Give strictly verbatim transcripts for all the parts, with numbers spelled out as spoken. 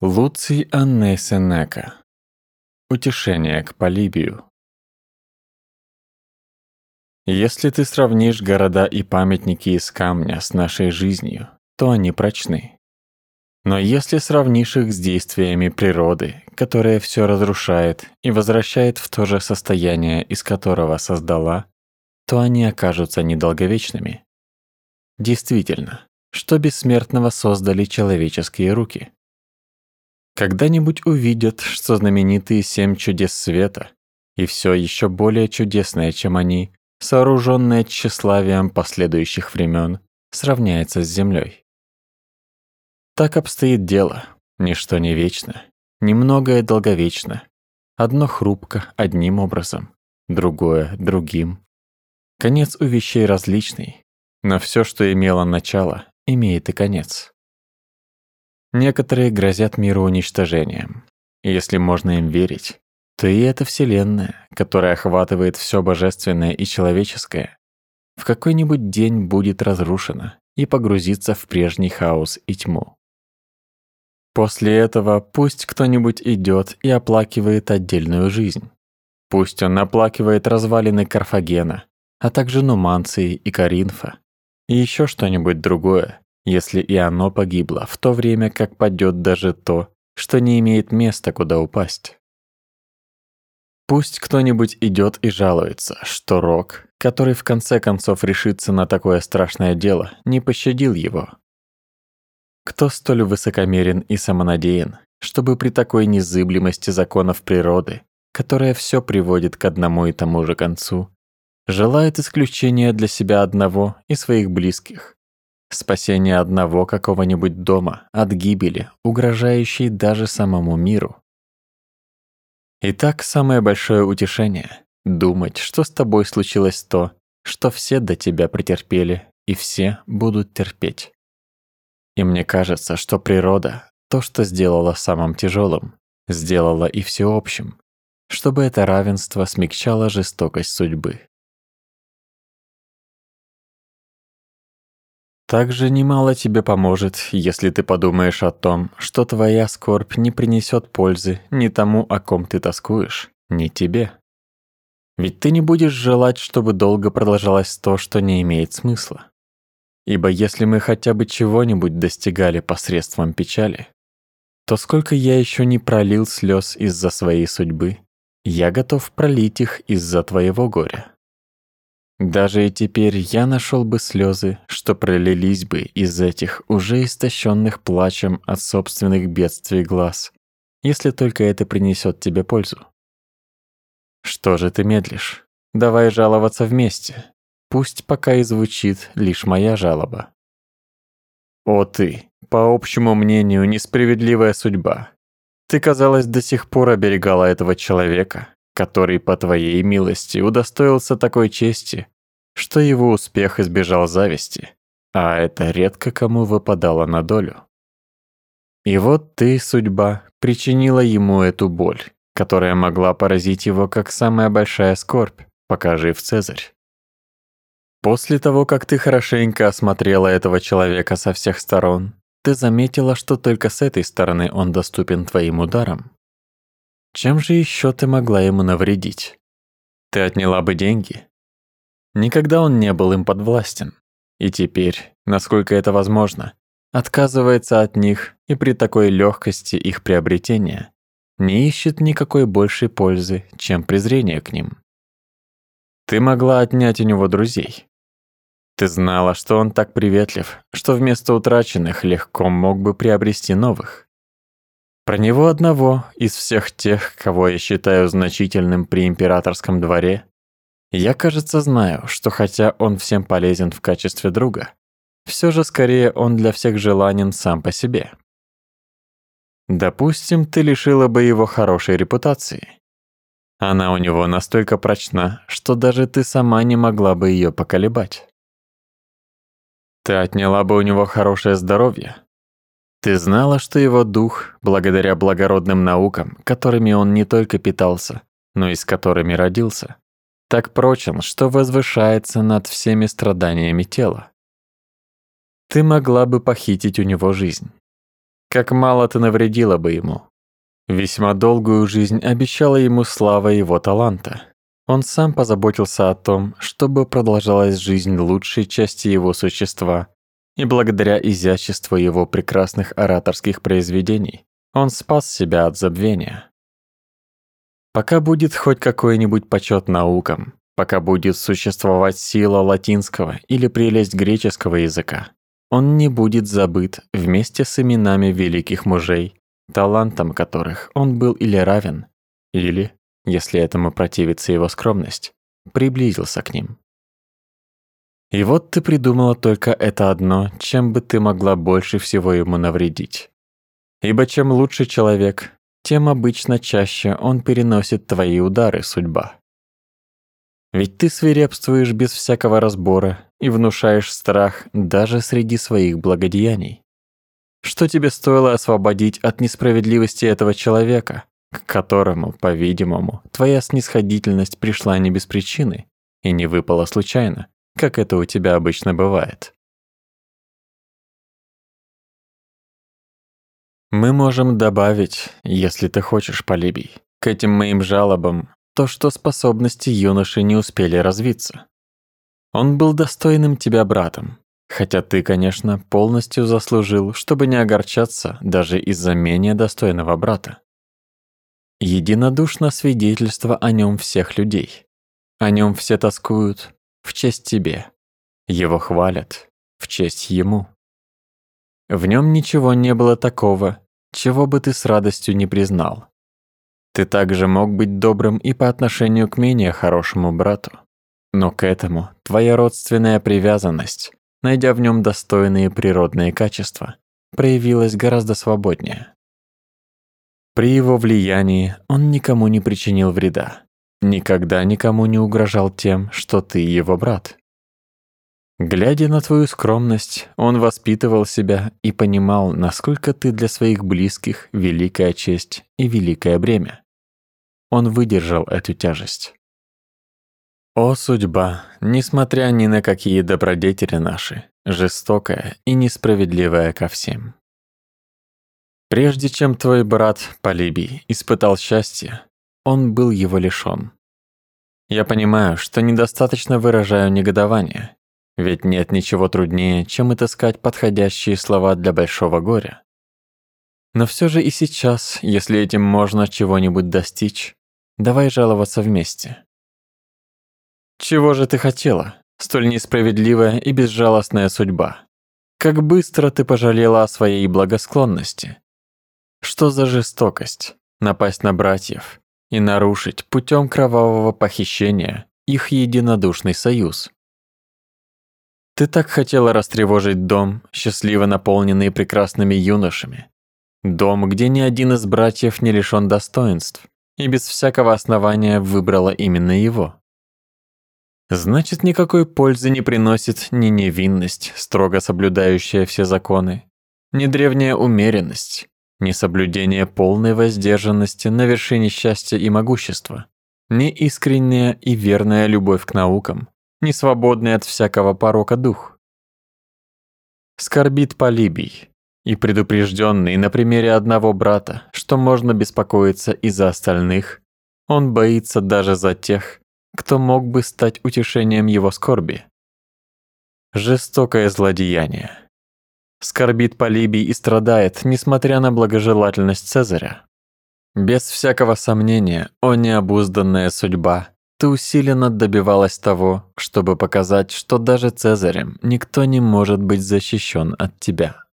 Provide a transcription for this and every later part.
Луций Анней Сенека. Утешение к Полибию. Если ты сравнишь города и памятники из камня с нашей жизнью, то они прочны. Но если сравнишь их с действиями природы, которая все разрушает и возвращает в то же состояние, из которого создала, то они окажутся недолговечными. Действительно, что бессмертного создали человеческие руки? Когда-нибудь увидят, что знаменитые семь чудес света и все еще более чудесное, чем они, сооруженное тщеславием последующих времен, сравняется с землей. Так обстоит дело. Ничто не вечно, немногое долговечно. Одно хрупко одним образом, другое другим. Конец у вещей различный, но все, что имело начало, имеет и конец. Некоторые грозят миру уничтожением. И если можно им верить, то и эта Вселенная, которая охватывает все божественное и человеческое, в какой-нибудь день будет разрушена и погрузится в прежний хаос и тьму. После этого пусть кто-нибудь идет и оплакивает отдельную жизнь. Пусть он оплакивает развалины Карфагена, а также Нуманции и Коринфа, и еще что-нибудь другое, если и оно погибло в то время, как падет даже то, что не имеет места, куда упасть. Пусть кто-нибудь идет и жалуется, что Рок, который в конце концов решится на такое страшное дело, не пощадил его. Кто столь высокомерен и самонадеян, чтобы при такой незыблемости законов природы, которая все приводит к одному и тому же концу, желает исключения для себя одного и своих близких, спасения одного какого-нибудь дома от гибели, угрожающей даже самому миру? Итак, самое большое утешение — думать, что с тобой случилось то, что все до тебя претерпели и все будут терпеть. И мне кажется, что природа то, что сделала самым тяжелым, сделала и всеобщим, чтобы это равенство смягчало жестокость судьбы. Также немало тебе поможет, если ты подумаешь о том, что твоя скорбь не принесет пользы ни тому, о ком ты тоскуешь, ни тебе. Ведь ты не будешь желать, чтобы долго продолжалось то, что не имеет смысла. Ибо если мы хотя бы чего-нибудь достигали посредством печали, то сколько я еще не пролил слез из-за своей судьбы, я готов пролить их из-за твоего горя. Даже и теперь я нашел бы слезы, что пролились бы из этих уже истощенных плачем от собственных бедствий глаз, если только это принесет тебе пользу. Что же ты медлишь? Давай жаловаться вместе. Пусть пока и звучит лишь моя жалоба. О ты, по общему мнению, несправедливая судьба. Ты, казалось, до сих пор оберегала этого человека, который, по твоей милости, удостоился такой чести, что его успех избежал зависти, а это редко кому выпадало на долю. И вот ты, судьба, причинила ему эту боль, которая могла поразить его как самая большая скорбь, пока жив Цезарь. После того, как ты хорошенько осмотрела этого человека со всех сторон, ты заметила, что только с этой стороны он доступен твоим ударам. Чем же еще ты могла ему навредить? Ты отняла бы деньги? Никогда он не был им подвластен. И теперь, насколько это возможно, отказывается от них и при такой легкости их приобретения не ищет никакой большей пользы, чем презрение к ним. Ты могла отнять у него друзей. Ты знала, что он так приветлив, что вместо утраченных легко мог бы приобрести новых. Про него одного из всех тех, кого я считаю значительным при императорском дворе, я, кажется, знаю, что хотя он всем полезен в качестве друга, все же скорее он для всех желанен сам по себе. Допустим, ты лишила бы его хорошей репутации. Она у него настолько прочна, что даже ты сама не могла бы ее поколебать. Ты отняла бы у него хорошее здоровье. Ты знала, что его дух, благодаря благородным наукам, которыми он не только питался, но и с которыми родился, так прочен, что возвышается над всеми страданиями тела. Ты могла бы похитить у него жизнь. как мало ты навредила бы ему. Весьма долгую жизнь обещала ему слава его таланта. Он сам позаботился о том, чтобы продолжалась жизнь лучшей части его существа, и благодаря изяществу его прекрасных ораторских произведений он спас себя от забвения. Пока будет хоть какой-нибудь почет наукам, пока будет существовать сила латинского или прелесть греческого языка, он не будет забыт вместе с именами великих мужей, талантам которых он был или равен, или, если этому противится его скромность, приблизился к ним. И вот ты придумала только это одно, чем бы ты могла больше всего ему навредить. Ибо чем лучше человек, тем обычно чаще он переносит твои удары, судьба. Ведь ты свирепствуешь без всякого разбора и внушаешь страх даже среди своих благодеяний. Что тебе стоило освободить от несправедливости этого человека, к которому, по-видимому, твоя снисходительность пришла не без причины и не выпала случайно, как это у тебя обычно бывает? Мы можем добавить, если ты хочешь, Полибий, к этим моим жалобам то, что способности юноши не успели развиться. Он был достойным тебя братом, хотя ты, конечно, полностью заслужил, чтобы не огорчаться даже из-за менее достойного брата. Единодушно свидетельство о нем всех людей. О нем все тоскуют в честь тебе. Его хвалят в честь ему. В нем ничего не было такого, чего бы ты с радостью не признал. Ты также мог быть добрым и по отношению к менее хорошему брату. Но к этому твоя родственная привязанность, найдя в нем достойные природные качества, проявилась гораздо свободнее. При его влиянии он никому не причинил вреда, никогда никому не угрожал тем, что ты его брат. Глядя на твою скромность, он воспитывал себя и понимал, насколько ты для своих близких великая честь и великое бремя. Он выдержал эту тяжесть. О, судьба, несмотря ни на какие добродетели наши, жестокая и несправедливая ко всем. Прежде чем твой брат Полибий испытал счастье, он был его лишён. Я понимаю, что недостаточно выражаю негодование, ведь нет ничего труднее, чем отыскать подходящие слова для большого горя. Но все же и сейчас, если этим можно чего-нибудь достичь, давай жаловаться вместе. Чего же ты хотела, столь несправедливая и безжалостная судьба? Как быстро ты пожалела о своей благосклонности? Что за жестокость напасть на братьев и нарушить путем кровавого похищения их единодушный союз? Ты так хотела растревожить дом, счастливо наполненный прекрасными юношами. Дом, где ни один из братьев не лишён достоинств, и без всякого основания выбрала именно его. Значит, никакой пользы не приносит ни невинность, строго соблюдающая все законы, ни древняя умеренность, ни соблюдение полной воздержанности на вершине счастья и могущества, ни искренняя и верная любовь к наукам, ни свободный от всякого порока дух. Скорбит Полибий, и предупрежденный на примере одного брата, что можно беспокоиться и за остальных, он боится даже за тех, кто мог бы стать утешением его скорби. Жестокое злодеяние. Скорбит Полибий и страдает, несмотря на благожелательность Цезаря. Без всякого сомнения, о необузданная судьба, ты усиленно добивалась того, чтобы показать, что даже Цезарем никто не может быть защищен от тебя.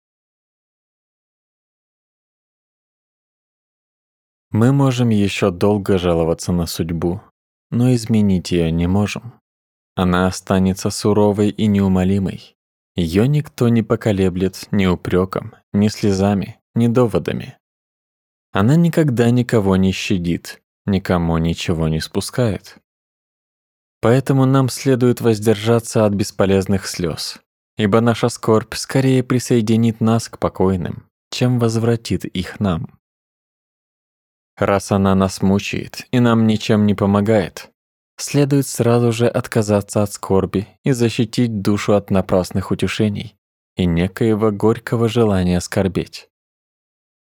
Мы можем еще долго жаловаться на судьбу, но изменить ее не можем. Она останется суровой и неумолимой. Ее никто не поколеблет ни упреком, ни слезами, ни доводами. Она никогда никого не щадит, никому ничего не спускает. Поэтому нам следует воздержаться от бесполезных слез, ибо наша скорбь скорее присоединит нас к покойным, чем возвратит их нам. Раз она нас мучает и нам ничем не помогает, следует сразу же отказаться от скорби и защитить душу от напрасных утешений и некоего горького желания скорбеть.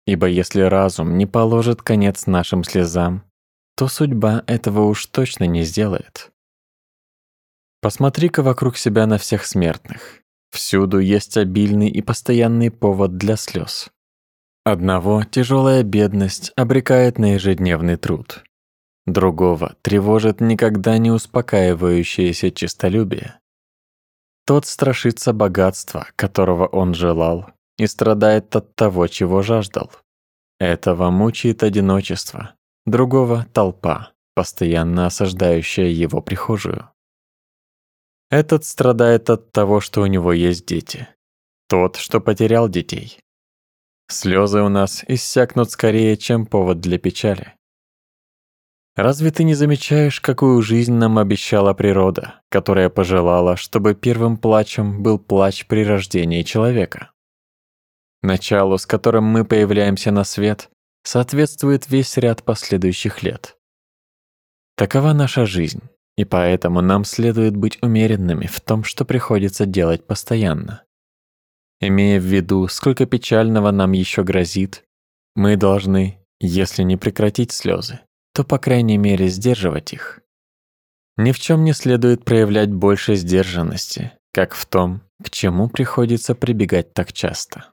Ибо если разум не положит конец нашим слезам, то судьба этого уж точно не сделает. Посмотри-ка вокруг себя на всех смертных. Всюду есть обильный и постоянный повод для слез. Одного тяжелая бедность обрекает на ежедневный труд. Другого тревожит никогда не успокаивающееся честолюбие. Тот страшится богатства, которого он желал, и страдает от того, чего жаждал. Этого мучает одиночество, другого — толпа, постоянно осаждающая его прихожую. Этот страдает от того, что у него есть дети. Тот, что потерял детей. Слезы у нас иссякнут скорее, чем повод для печали. Разве ты не замечаешь, какую жизнь нам обещала природа, которая пожелала, чтобы первым плачем был плач при рождении человека? Началу, с которым мы появляемся на свет, соответствует весь ряд последующих лет. Такова наша жизнь, и поэтому нам следует быть умеренными в том, что приходится делать постоянно. Имея в виду, сколько печального нам еще грозит, мы должны, если не прекратить слезы, то, по крайней мере, сдерживать их. Ни в чем не следует проявлять больше сдержанности, как в том, к чему приходится прибегать так часто.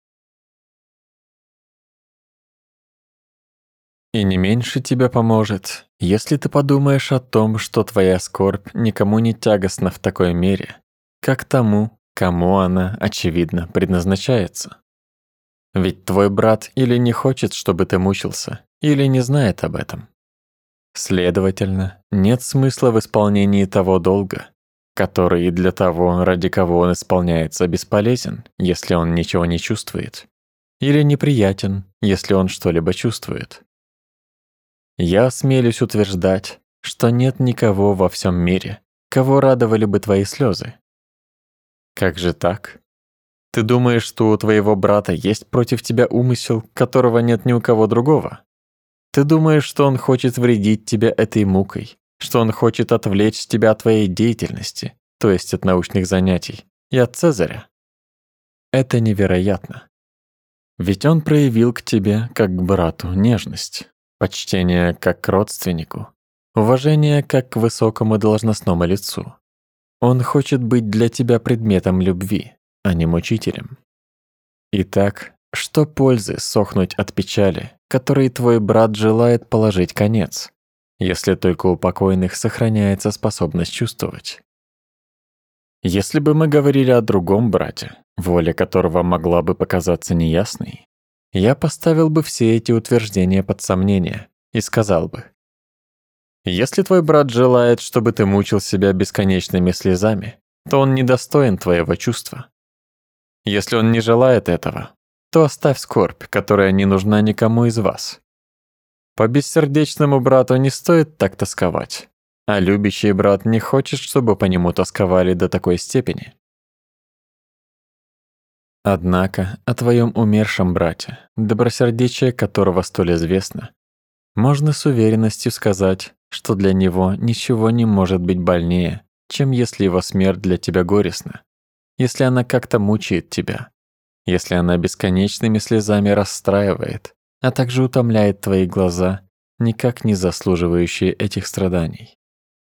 И не меньше тебе поможет, если ты подумаешь о том, что твоя скорбь никому не тягостна в такой мере, как тому, кому она, очевидно, предназначается. Ведь твой брат или не хочет, чтобы ты мучился, или не знает об этом. Следовательно, нет смысла в исполнении того долга, который и для того, ради кого он исполняется, бесполезен, если он ничего не чувствует, или неприятен, если он что-либо чувствует. Я осмелюсь утверждать, что нет никого во всем мире, кого радовали бы твои слезы. Как же так? Ты думаешь, что у твоего брата есть против тебя умысел, которого нет ни у кого другого? Ты думаешь, что он хочет вредить тебе этой мукой, что он хочет отвлечь тебя от твоей деятельности, то есть от научных занятий, и от Цезаря? Это невероятно. Ведь он проявил к тебе, как к брату, нежность, почтение как к родственнику, уважение как к высокому должностному лицу. Он хочет быть для тебя предметом любви, а не мучителем. Итак, что пользы сохнуть от печали, которой твой брат желает положить конец, если только у покойных сохраняется способность чувствовать? Если бы мы говорили о другом брате, воля которого могла бы показаться неясной, я поставил бы все эти утверждения под сомнение и сказал бы: если твой брат желает, чтобы ты мучил себя бесконечными слезами, то он недостоин твоего чувства. Если он не желает этого, то оставь скорбь, которая не нужна никому из вас. По бессердечному брату не стоит так тосковать, а любящий брат не хочет, чтобы по нему тосковали до такой степени. Однако о твоем умершем брате, добросердечие которого столь известно, можно с уверенностью сказать, что для него ничего не может быть больнее, чем если его смерть для тебя горестна, если она как-то мучает тебя, если она бесконечными слезами расстраивает, а также утомляет твои глаза, никак не заслуживающие этих страданий.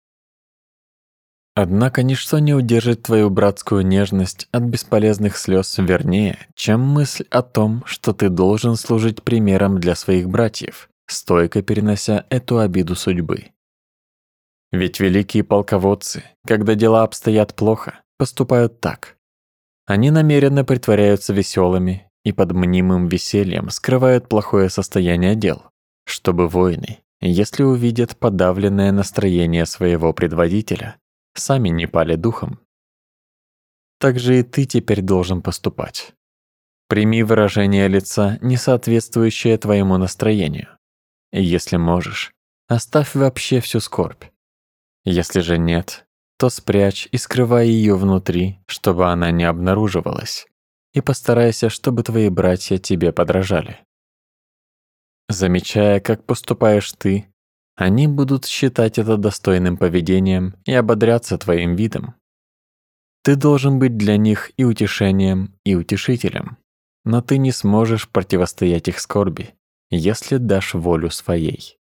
Однако ничто не удержит твою братскую нежность от бесполезных слез вернее, чем мысль о том, что ты должен служить примером для своих братьев, стойко перенося эту обиду судьбы. Ведь великие полководцы, когда дела обстоят плохо, поступают так. Они намеренно притворяются веселыми и под мнимым весельем скрывают плохое состояние дел, чтобы воины, если увидят подавленное настроение своего предводителя, сами не пали духом. Так же и ты теперь должен поступать. Прими выражение лица, не соответствующее твоему настроению. И если можешь, оставь вообще всю скорбь. Если же нет, то спрячь и скрывай ее внутри, чтобы она не обнаруживалась, и постарайся, чтобы твои братья тебе подражали. Замечая, как поступаешь ты, они будут считать это достойным поведением и ободряться твоим видом. Ты должен быть для них и утешением, и утешителем. но ты не сможешь противостоять их скорби, если дашь волю своей.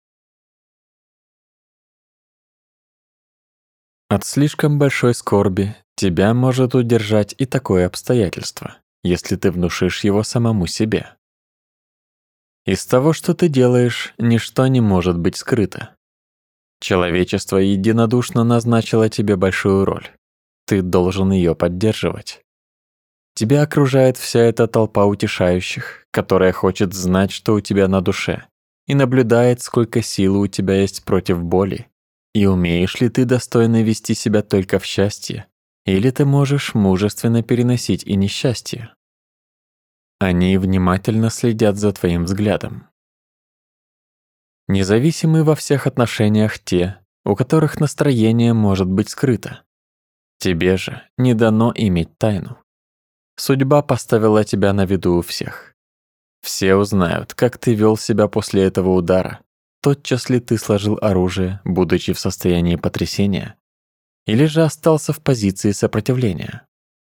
От слишком большой скорби тебя может удержать и такое обстоятельство, если ты внушишь его самому себе. Из того, что ты делаешь, ничто не может быть скрыто. Человечество единодушно назначило тебе большую роль. Ты должен ее поддерживать. Тебя окружает вся эта толпа утешающих, которая хочет знать, что у тебя на душе, и наблюдает, сколько силы у тебя есть против боли, и умеешь ли ты достойно вести себя только в счастье, или ты можешь мужественно переносить и несчастье. Они внимательно следят за твоим взглядом. Независимы во всех отношениях те, у которых настроение может быть скрыто. Тебе же не дано иметь тайну. Судьба поставила тебя на виду у всех. Все узнают, как ты вел себя после этого удара. Тотчас ли ты сложил оружие, будучи в состоянии потрясения, или же остался в позиции сопротивления?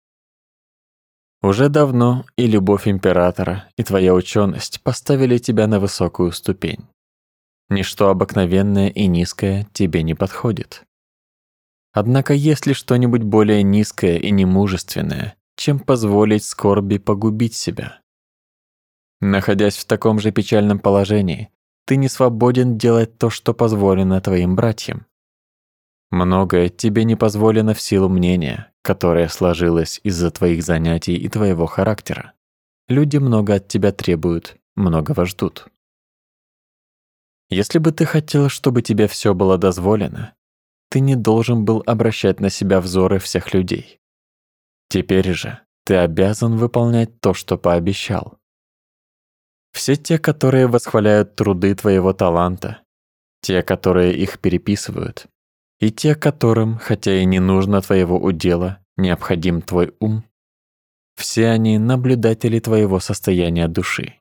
Уже давно и любовь императора, и твоя ученость поставили тебя на высокую ступень. Ничто обыкновенное и низкое тебе не подходит. Однако есть ли что-нибудь более низкое и немужественное, чем позволить скорби погубить себя? Находясь в таком же печальном положении, ты не свободен делать то, что позволено твоим братьям. Многое тебе не позволено в силу мнения, которое сложилось из-за твоих занятий и твоего характера. Люди много от тебя требуют, многого ждут. Если бы ты хотел, чтобы тебе все было дозволено, ты не должен был обращать на себя взоры всех людей. Теперь же ты обязан выполнять то, что пообещал. Все те, которые восхваляют труды твоего таланта, те, которые их переписывают, и те, которым, хотя и не нужно твоего удела, необходим твой ум, все они наблюдатели твоего состояния души.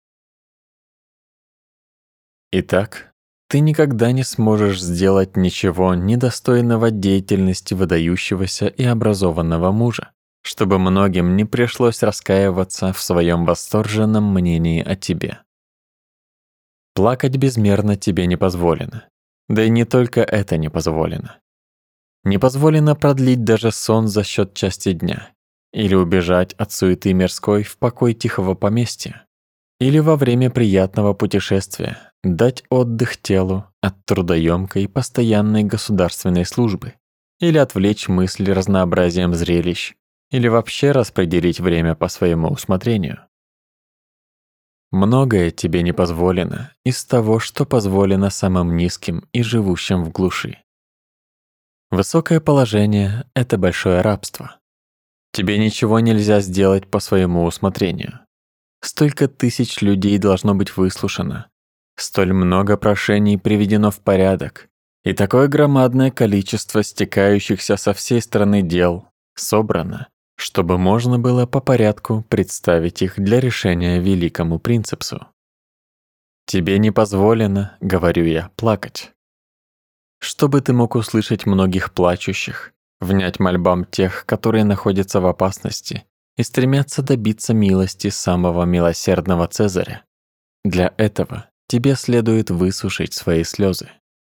Итак, ты никогда не сможешь сделать ничего недостойного деятельности выдающегося и образованного мужа, чтобы многим не пришлось раскаиваться в своем восторженном мнении о тебе. Плакать безмерно тебе не позволено, да и не только это не позволено. Не позволено продлить даже сон за счет части дня, или убежать от суеты мирской в покой тихого поместья, или во время приятного путешествия дать отдых телу от трудоемкой постоянной государственной службы, или отвлечь мысли разнообразием зрелищ, или вообще распределить время по своему усмотрению. Многое тебе не позволено из того, что позволено самым низким и живущим в глуши. Высокое положение — это большое рабство. Тебе ничего нельзя сделать по своему усмотрению. Столько тысяч людей должно быть выслушано, столь много прошений приведено в порядок, и такое громадное количество стекающихся со всей страны дел собрано, чтобы можно было по порядку представить их для решения великому принципсу. Тебе не позволено, говорю я, плакать. Чтобы ты мог услышать многих плачущих, внять мольбам тех, которые находятся в опасности и стремятся добиться милости самого милосердного Цезаря. Для этого тебе следует высушить свои слезы.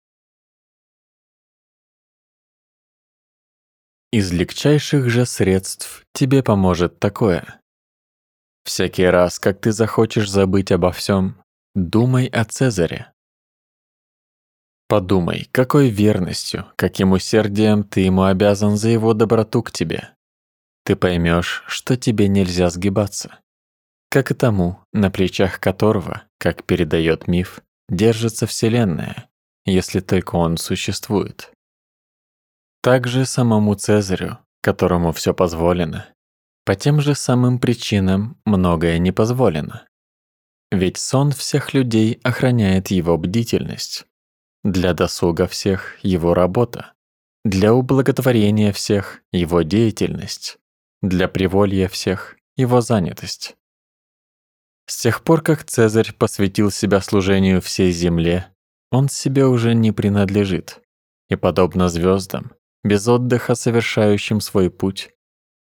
Из легчайших же средств тебе поможет такое. Всякий раз, как ты захочешь забыть обо всем, думай о Цезаре. Подумай, какой верностью, каким усердием ты ему обязан за его доброту к тебе. Ты поймешь, что тебе нельзя сгибаться, как и тому, на плечах которого, как передает миф, держится Вселенная, если только он существует. Также самому Цезарю, которому все позволено, по тем же самым причинам многое не позволено. Ведь сон всех людей охраняет его бдительность. Для досуга всех — его работа, для ублаготворения всех — его деятельность, для приволья всех — его занятость. С тех пор, как Цезарь посвятил себя служению всей земле, он себе уже не принадлежит, и, подобно звездам, без отдыха совершающим свой путь,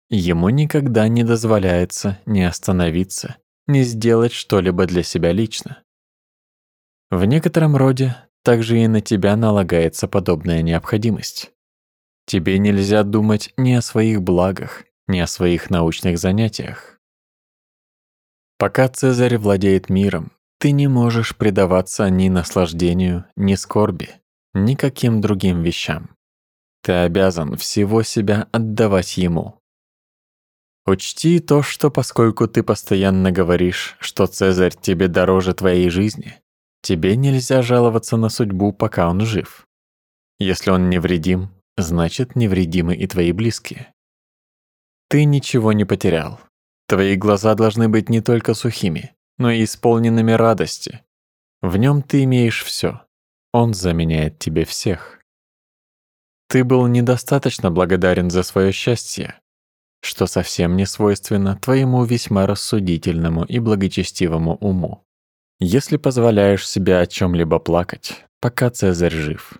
ему никогда не дозволяется не остановиться, не сделать что-либо для себя лично. В некотором роде также и на тебя налагается подобная необходимость. Тебе нельзя думать ни о своих благах, ни о своих научных занятиях. Пока Цезарь владеет миром, ты не можешь предаваться ни наслаждению, ни скорби, ни каким другим вещам. Ты обязан всего себя отдавать ему. Учти то, что поскольку ты постоянно говоришь, что Цезарь тебе дороже твоей жизни, тебе нельзя жаловаться на судьбу, пока он жив. Если он невредим, значит, невредимы и твои близкие. Ты ничего не потерял. Твои глаза должны быть не только сухими, но и исполненными радости. В нем ты имеешь все. Он заменяет тебе всех. Ты был недостаточно благодарен за свое счастье, что совсем не свойственно твоему весьма рассудительному и благочестивому уму, если позволяешь себе о чем-либо плакать, пока Цезарь жив.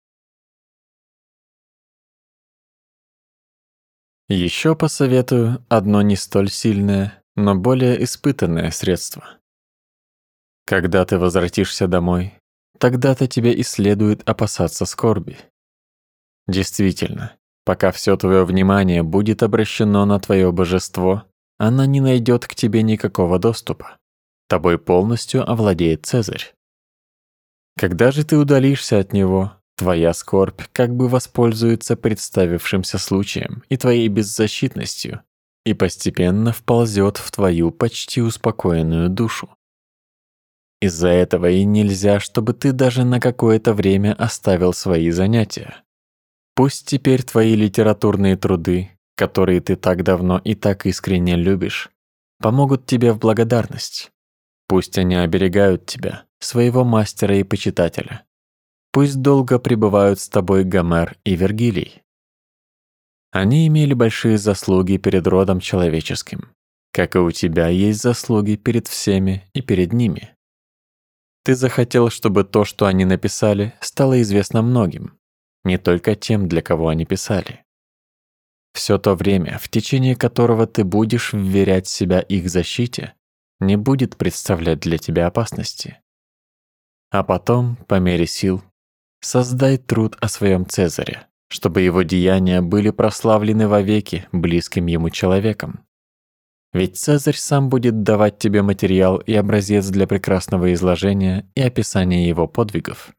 Еще посоветую одно не столь сильное, но более испытанное средство. Когда ты возвратишься домой, тогда-то тебе и следует опасаться скорби. Действительно, пока все твое внимание будет обращено на твое божество, она не найдет к тебе никакого доступа. Тобой полностью овладеет Цезарь. Когда же ты удалишься от него, твоя скорбь как бы воспользуется представившимся случаем и твоей беззащитностью и постепенно вползет в твою почти успокоенную душу. Из-за этого и нельзя, чтобы ты даже на какое-то время оставил свои занятия. Пусть теперь твои литературные труды, которые ты так давно и так искренне любишь, помогут тебе в благодарность. Пусть они оберегают тебя, своего мастера и почитателя. Пусть долго пребывают с тобой Гомер и Вергилий. Они имели большие заслуги перед родом человеческим, как и у тебя есть заслуги перед всеми и перед ними. Ты захотел, чтобы то, что они написали, стало известно многим, не только тем, для кого они писали. Все то время, в течение которого ты будешь вверять себя их защите, не будет представлять для тебя опасности. А потом, по мере сил, создай труд о своем Цезаре, чтобы его деяния были прославлены вовеки близким ему человеком. Ведь Цезарь сам будет давать тебе материал и образец для прекрасного изложения и описания его подвигов.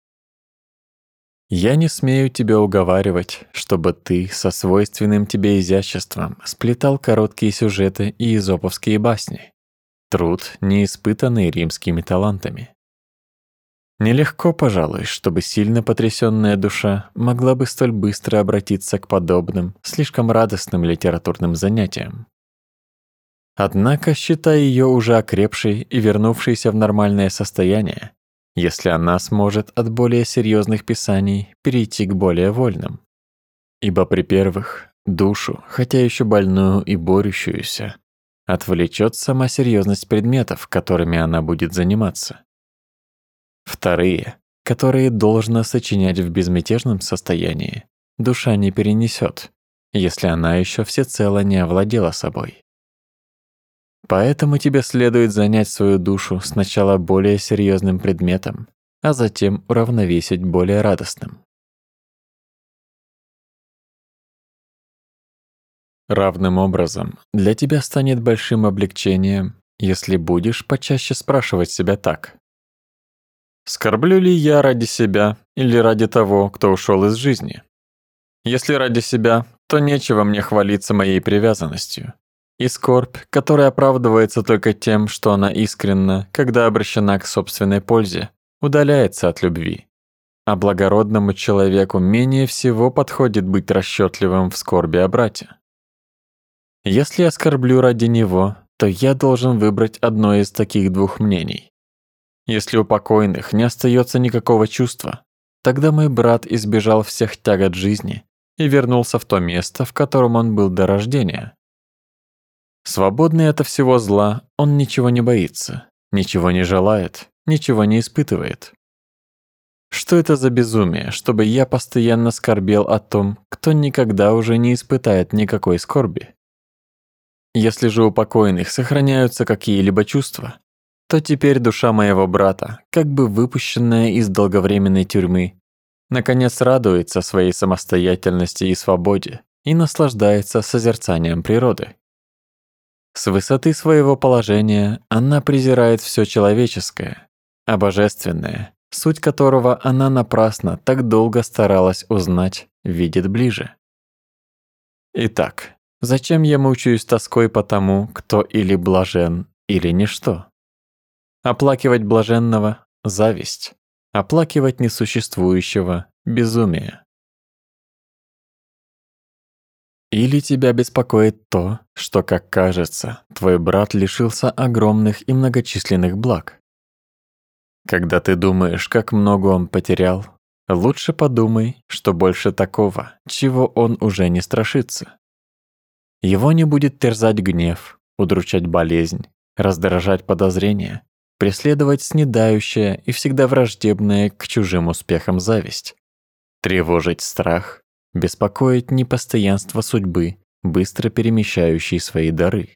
Я не смею тебя уговаривать, чтобы ты со свойственным тебе изяществом сплетал короткие сюжеты и эзоповские басни. Труд, не испытанный римскими талантами. Нелегко, пожалуй, чтобы сильно потрясенная душа могла бы столь быстро обратиться к подобным, слишком радостным литературным занятиям. Однако считай ее уже окрепшей и вернувшейся в нормальное состояние, если она сможет от более серьезных писаний перейти к более вольным. Ибо при первых душу, хотя еще больную и борющуюся, отвлечет сама серьезность предметов, которыми она будет заниматься. Вторые, которые должно сочинять в безмятежном состоянии, душа не перенесет, если она еще всецело не овладела собой. Поэтому тебе следует занять свою душу сначала более серьезным предметом, а затем уравновесить более радостным. Равным образом, для тебя станет большим облегчением, если будешь почаще спрашивать себя так: скорблю ли я ради себя или ради того, кто ушел из жизни? Если ради себя, то нечего мне хвалиться моей привязанностью. И скорбь, которая оправдывается только тем, что она искренна, когда обращена к собственной пользе, удаляется от любви. А благородному человеку менее всего подходит быть расчетливым в скорби о брате. Если я скорблю ради него, то я должен выбрать одно из таких двух мнений. Если у покойных не остается никакого чувства, тогда мой брат избежал всех тягот жизни и вернулся в то место, в котором он был до рождения. Свободный ото всего зла, он ничего не боится, ничего не желает, ничего не испытывает. Что это за безумие, чтобы я постоянно скорбел о том, кто никогда уже не испытает никакой скорби? Если же у покойных сохраняются какие-либо чувства, то теперь душа моего брата, как бы выпущенная из долговременной тюрьмы, наконец радуется своей самостоятельности и свободе и наслаждается созерцанием природы. С высоты своего положения она презирает все человеческое, а божественное, суть которого она напрасно так долго старалась узнать, видит ближе. Итак, зачем я мучаюсь тоской по тому, кто или блажен, или ничто? Оплакивать блаженного — зависть, оплакивать несуществующего — безумие. Или тебя беспокоит то, что, как кажется, твой брат лишился огромных и многочисленных благ. Когда ты думаешь, как много он потерял, лучше подумай, что больше такого, чего он уже не страшится. Его не будет терзать гнев, удручать болезнь, раздражать подозрения, преследовать снедающая и всегда враждебная к чужим успехам зависть, тревожить страх, беспокоить непостоянство судьбы, быстро перемещающей свои дары.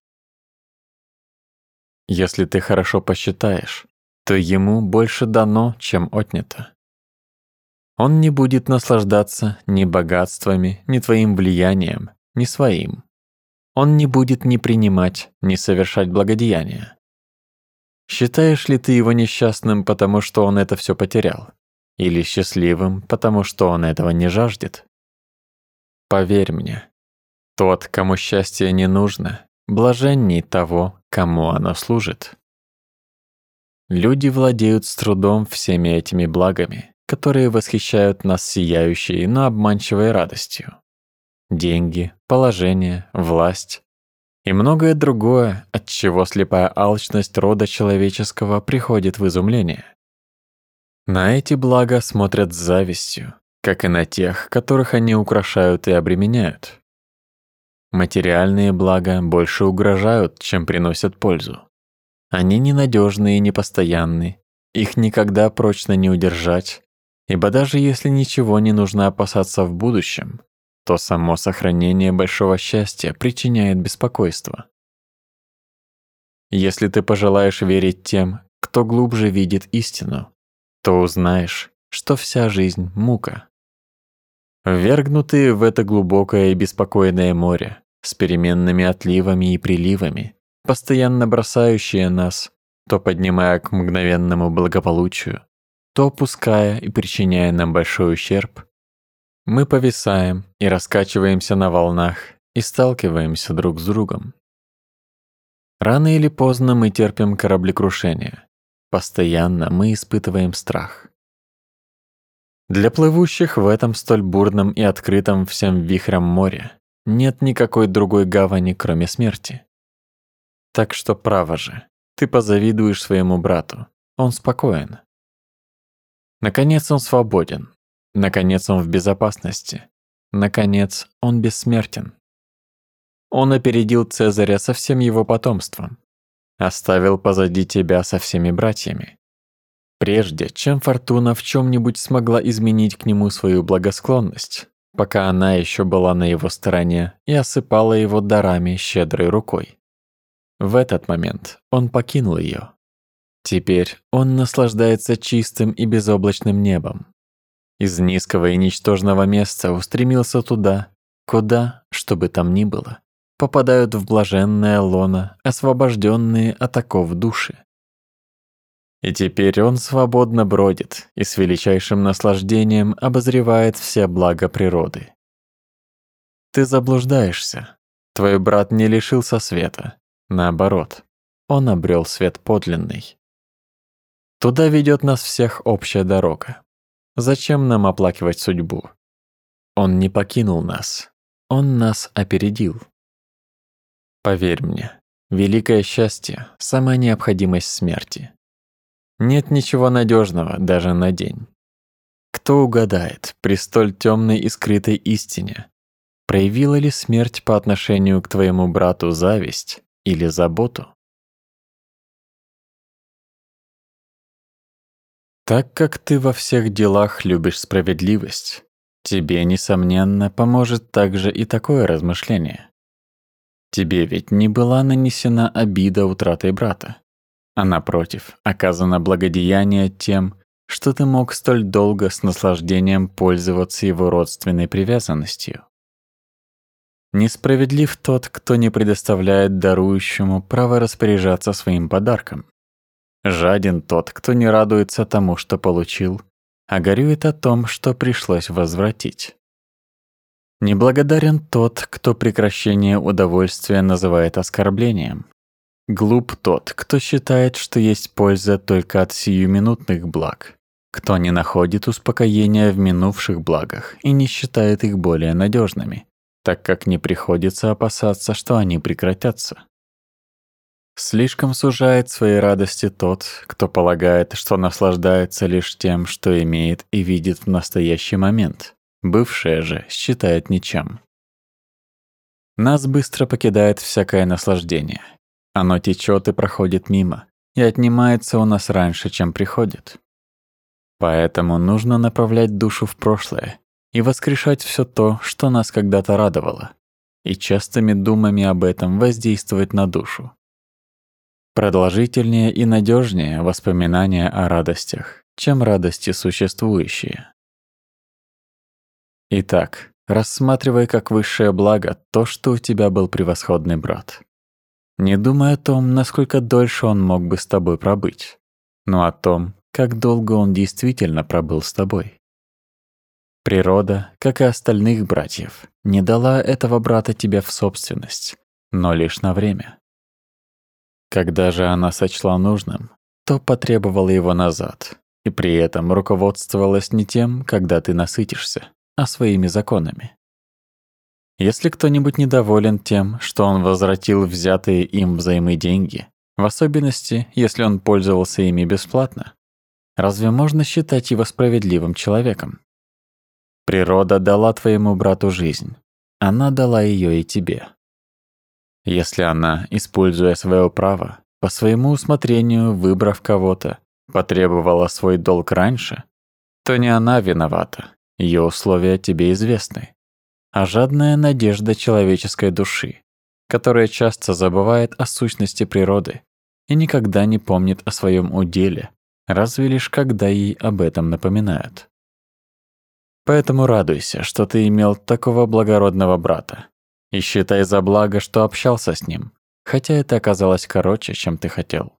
Если ты хорошо посчитаешь, то ему больше дано, чем отнято. Он не будет наслаждаться ни богатствами, ни твоим влиянием, ни своим. Он не будет ни принимать, ни совершать благодеяния. Считаешь ли ты его несчастным, потому что он это все потерял? Или счастливым, потому что он этого не жаждет? Поверь мне, тот, кому счастье не нужно, блаженней того, кому оно служит. Люди владеют с трудом всеми этими благами, которые восхищают нас сияющей, но обманчивой радостью. Деньги, положение, власть и многое другое, от чего слепая алчность рода человеческого приходит в изумление. На эти блага смотрят с завистью, как и на тех, которых они украшают и обременяют. Материальные блага больше угрожают, чем приносят пользу. Они ненадежны и непостоянны, их никогда прочно не удержать, ибо даже если ничего не нужно опасаться в будущем, то само сохранение большого счастья причиняет беспокойство. Если ты пожелаешь верить тем, кто глубже видит истину, то узнаешь, что вся жизнь — мука. Ввергнутые в это глубокое и беспокойное море, с переменными отливами и приливами, постоянно бросающие нас, то поднимая к мгновенному благополучию, то опуская и причиняя нам большой ущерб, мы повисаем и раскачиваемся на волнах и сталкиваемся друг с другом. Рано или поздно мы терпим кораблекрушение. Постоянно мы испытываем страх. Для плывущих в этом столь бурном и открытом всем вихрям море нет никакой другой гавани, кроме смерти. Так что право же, ты позавидуешь своему брату, он спокоен. Наконец он свободен. Наконец он в безопасности. Наконец он бессмертен. Он опередил Цезаря со всем его потомством. Оставил позади тебя со всеми братьями. Прежде чем Фортуна в чем-нибудь смогла изменить к нему свою благосклонность, пока она еще была на его стороне и осыпала его дарами щедрой рукой. В этот момент он покинул ее. Теперь он наслаждается чистым и безоблачным небом. Из низкого и ничтожного места устремился туда, куда, что бы там ни было, попадают в блаженное лоно, освобожденные от оков души. И теперь он свободно бродит и с величайшим наслаждением обозревает все блага природы. Ты заблуждаешься. Твой брат не лишился света. Наоборот, он обрел свет подлинный. Туда ведет нас всех общая дорога. Зачем нам оплакивать судьбу? Он не покинул нас. Он нас опередил. Поверь мне, великое счастье — самая необходимость смерти. Нет ничего надежного даже на день. Кто угадает при столь темной и скрытой истине, проявила ли смерть по отношению к твоему брату зависть или заботу? Так как ты во всех делах любишь справедливость, тебе, несомненно, поможет также и такое размышление. Тебе ведь не была нанесена обида утратой брата, а напротив, оказано благодеяние тем, что ты мог столь долго с наслаждением пользоваться его родственной привязанностью. Несправедлив тот, кто не предоставляет дарующему право распоряжаться своим подарком. Жаден тот, кто не радуется тому, что получил, а горюет о том, что пришлось возвратить. Неблагодарен тот, кто прекращение удовольствия называет оскорблением. Глуп тот, кто считает, что есть польза только от сиюминутных благ, кто не находит успокоения в минувших благах и не считает их более надежными, так как не приходится опасаться, что они прекратятся. Слишком сужает свои радости тот, кто полагает, что наслаждается лишь тем, что имеет и видит в настоящий момент, бывшее же считает ничем. Нас быстро покидает всякое наслаждение. Оно течет и проходит мимо, и отнимается у нас раньше, чем приходит. Поэтому нужно направлять душу в прошлое и воскрешать все то, что нас когда-то радовало, и частыми думами об этом воздействовать на душу. Продолжительнее и надежнее воспоминания о радостях, чем радости существующие. Итак, рассматривай как высшее благо то, что у тебя был превосходный брат. Не думай о том, насколько дольше он мог бы с тобой пробыть, но о том, как долго он действительно пробыл с тобой. Природа, как и остальных братьев, не дала этого брата тебе в собственность, но лишь на время. Когда же она сочла нужным, то потребовала его назад, и при этом руководствовалась не тем, когда ты насытишься, а своими законами. Если кто-нибудь недоволен тем, что он возвратил взятые им взаймы деньги, в особенности, если он пользовался ими бесплатно, разве можно считать его справедливым человеком? Природа дала твоему брату жизнь, она дала ее и тебе. Если она, используя свое право, по своему усмотрению выбрав кого-то, потребовала свой долг раньше, то не она виновата, ее условия тебе известны, а жадная надежда человеческой души, которая часто забывает о сущности природы и никогда не помнит о своем уделе, разве лишь когда ей об этом напоминают. Поэтому радуйся, что ты имел такого благородного брата, и считай за благо, что общался с ним, хотя это оказалось короче, чем ты хотел.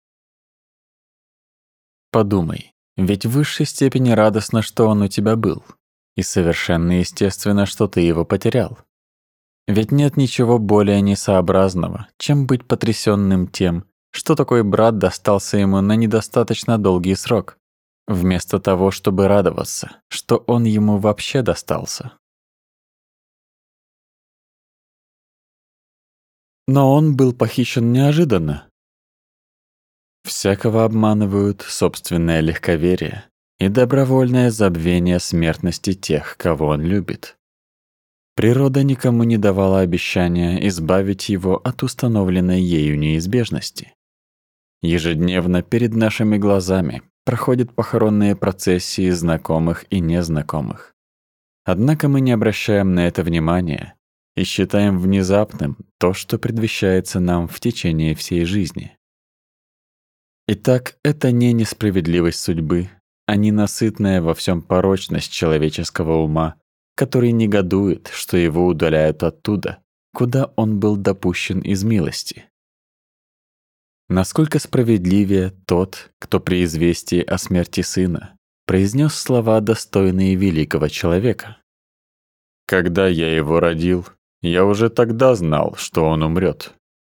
Подумай, ведь в высшей степени радостно, что он у тебя был, и совершенно естественно, что ты его потерял. Ведь нет ничего более несообразного, чем быть потрясенным тем, что такой брат достался ему на недостаточно долгий срок, вместо того, чтобы радоваться, что он ему вообще достался. Но он был похищен неожиданно. Всякого обманывают собственное легковерие и добровольное забвение смертности тех, кого он любит. Природа никому не давала обещания избавить его от установленной ею неизбежности. Ежедневно перед нашими глазами проходят похоронные процессии знакомых и незнакомых. Однако мы не обращаем на это внимания и считаем внезапным то, что предвещается нам в течение всей жизни. Итак, это не несправедливость судьбы, а ненасытная во всем порочность человеческого ума, который негодует, что его удаляют оттуда, куда он был допущен из милости. Насколько справедливее тот, кто при известии о смерти сына произнес слова, достойные великого человека. «Когда я его родил, я уже тогда знал, что он умрет».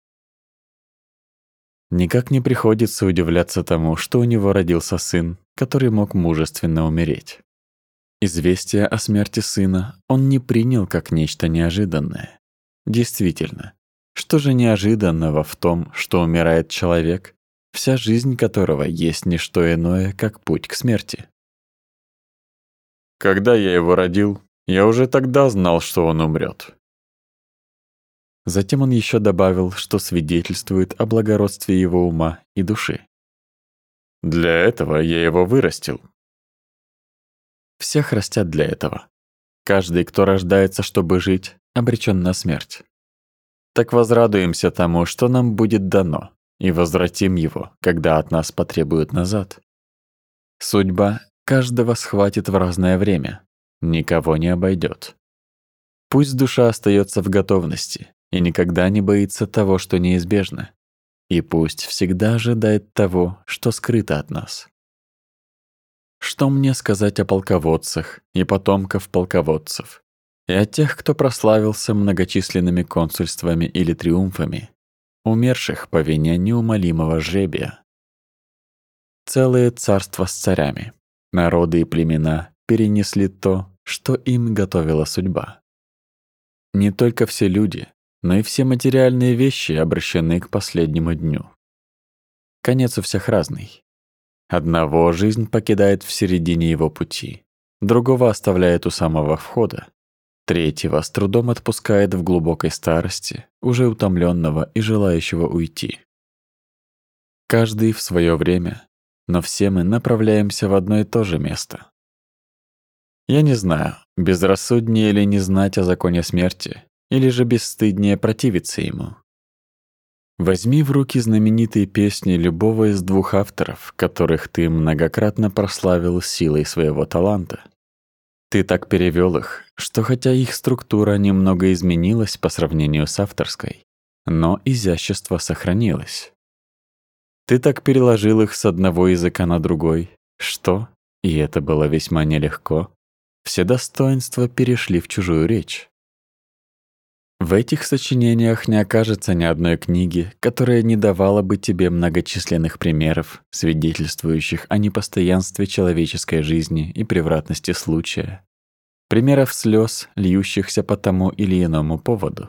Никак не приходится удивляться тому, что у него родился сын, который мог мужественно умереть. Известие о смерти сына он не принял как нечто неожиданное. Действительно, что же неожиданного в том, что умирает человек, вся жизнь которого есть не что иное, как путь к смерти? Когда я его родил, я уже тогда знал, что он умрет. Затем он еще добавил, что свидетельствует о благородстве его ума и души. Для этого я его вырастил, Всех растят для этого. Каждый, кто рождается, чтобы жить, обречен на смерть. Так возрадуемся тому, что нам будет дано, и возвратим его, когда от нас потребуют назад. Судьба каждого схватит в разное время, никого не обойдет. Пусть душа остается в готовности и никогда не боится того, что неизбежно, и пусть всегда ожидает того, что скрыто от нас. Что мне сказать о полководцах и потомков полководцев, и о тех, кто прославился многочисленными консульствами или триумфами, умерших по вине неумолимого жребия? Целые царства с царями, народы и племена перенесли то, что им готовила судьба. Не только все люди, но и все материальные вещи обращены к последнему дню. Конец у всех разный. Одного жизнь покидает в середине его пути, другого оставляет у самого входа, третьего с трудом отпускает в глубокой старости, уже утомленного и желающего уйти. Каждый в свое время, но все мы направляемся в одно и то же место. Я не знаю, безрассуднее ли не знать о законе смерти, или же бесстыднее противиться ему. Возьми в руки знаменитые песни любого из двух авторов, которых ты многократно прославил силой своего таланта. Ты так перевел их, что хотя их структура немного изменилась по сравнению с авторской, но изящество сохранилось. Ты так переложил их с одного языка на другой, что, и это было весьма нелегко, все достоинства перешли в чужую речь. В этих сочинениях не окажется ни одной книги, которая не давала бы тебе многочисленных примеров, свидетельствующих о непостоянстве человеческой жизни и превратности случая, примеров слез, льющихся по тому или иному поводу.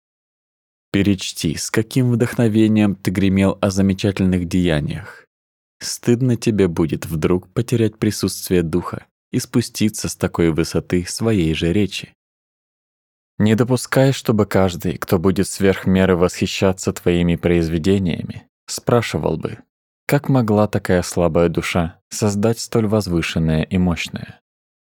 Перечти, с каким вдохновением ты гремел о замечательных деяниях. Стыдно тебе будет вдруг потерять присутствие духа и спуститься с такой высоты своей же речи. Не допускай, чтобы каждый, кто будет сверх меры восхищаться твоими произведениями, спрашивал бы, как могла такая слабая душа создать столь возвышенное и мощное.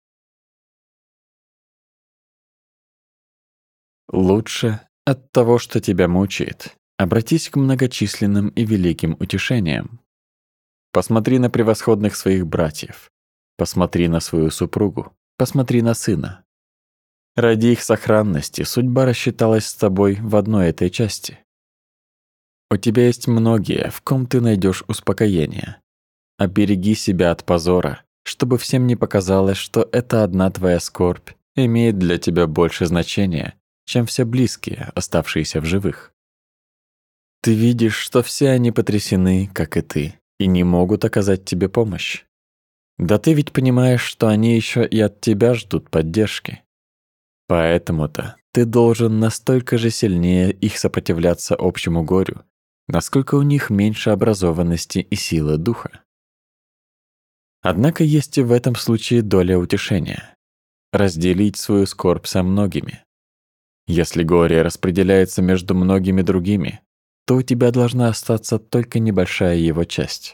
Лучше от того, что тебя мучает, обратись к многочисленным и великим утешениям. Посмотри на превосходных своих братьев, посмотри на свою супругу, посмотри на сына. Ради их сохранности судьба рассчиталась с тобой в одной этой части. У тебя есть многие, в ком ты найдешь успокоение. Обереги себя от позора, чтобы всем не показалось, что эта одна твоя скорбь имеет для тебя больше значения, чем все близкие, оставшиеся в живых. Ты видишь, что все они потрясены, как и ты, и не могут оказать тебе помощь. Да ты ведь понимаешь, что они еще и от тебя ждут поддержки. Поэтому-то ты должен настолько же сильнее их сопротивляться общему горю, насколько у них меньше образованности и силы духа. Однако есть и в этом случае доля утешения — разделить свою скорбь со многими. Если горе распределяется между многими другими, то у тебя должна остаться только небольшая его часть.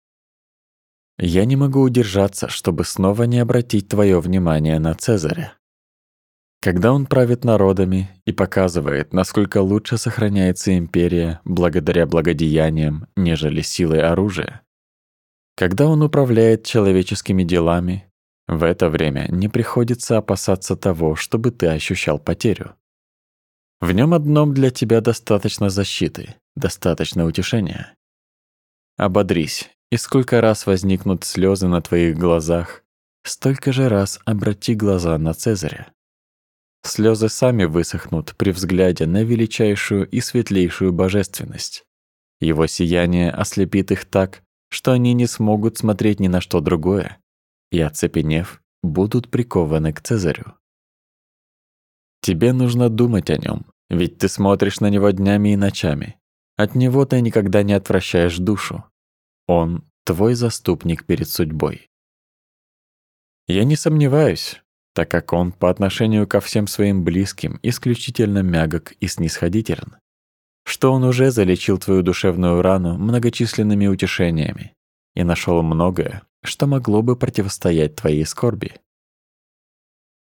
Я не могу удержаться, чтобы снова не обратить твое внимание на Цезаря. Когда он правит народами и показывает, насколько лучше сохраняется империя благодаря благодеяниям, нежели силой оружия, когда он управляет человеческими делами, в это время не приходится опасаться того, чтобы ты ощущал потерю. В нем одном для тебя достаточно защиты, достаточно утешения. Ободрись, и сколько раз возникнут слезы на твоих глазах, столько же раз обрати глаза на Цезаря. Слезы сами высохнут при взгляде на величайшую и светлейшую божественность. Его сияние ослепит их так, что они не смогут смотреть ни на что другое, и, оцепенев, будут прикованы к Цезарю. Тебе нужно думать о нем, ведь ты смотришь на него днями и ночами. От него ты никогда не отвращаешь душу. Он — твой заступник перед судьбой. Я не сомневаюсь, так как он по отношению ко всем своим близким исключительно мягок и снисходителен, что он уже залечил твою душевную рану многочисленными утешениями и нашел многое, что могло бы противостоять твоей скорби.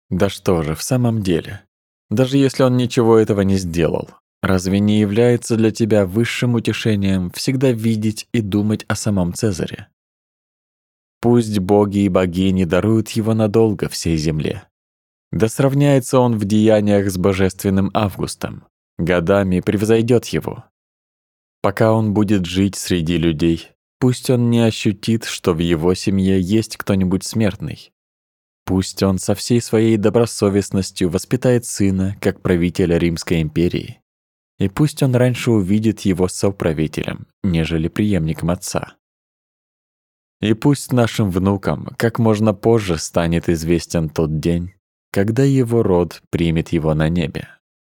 Да что же, в самом деле, даже если он ничего этого не сделал, разве не является для тебя высшим утешением всегда видеть и думать о самом Цезаре? Пусть боги и богини даруют его надолго всей земле. Да сравняется он в деяниях с божественным Августом, годами превзойдет его. Пока он будет жить среди людей, пусть он не ощутит, что в его семье есть кто-нибудь смертный. Пусть он со всей своей добросовестностью воспитает сына как правителя Римской империи. И пусть он раньше увидит его соправителем, нежели преемником отца. И пусть нашим внукам как можно позже станет известен тот день, когда его род примет его на небе.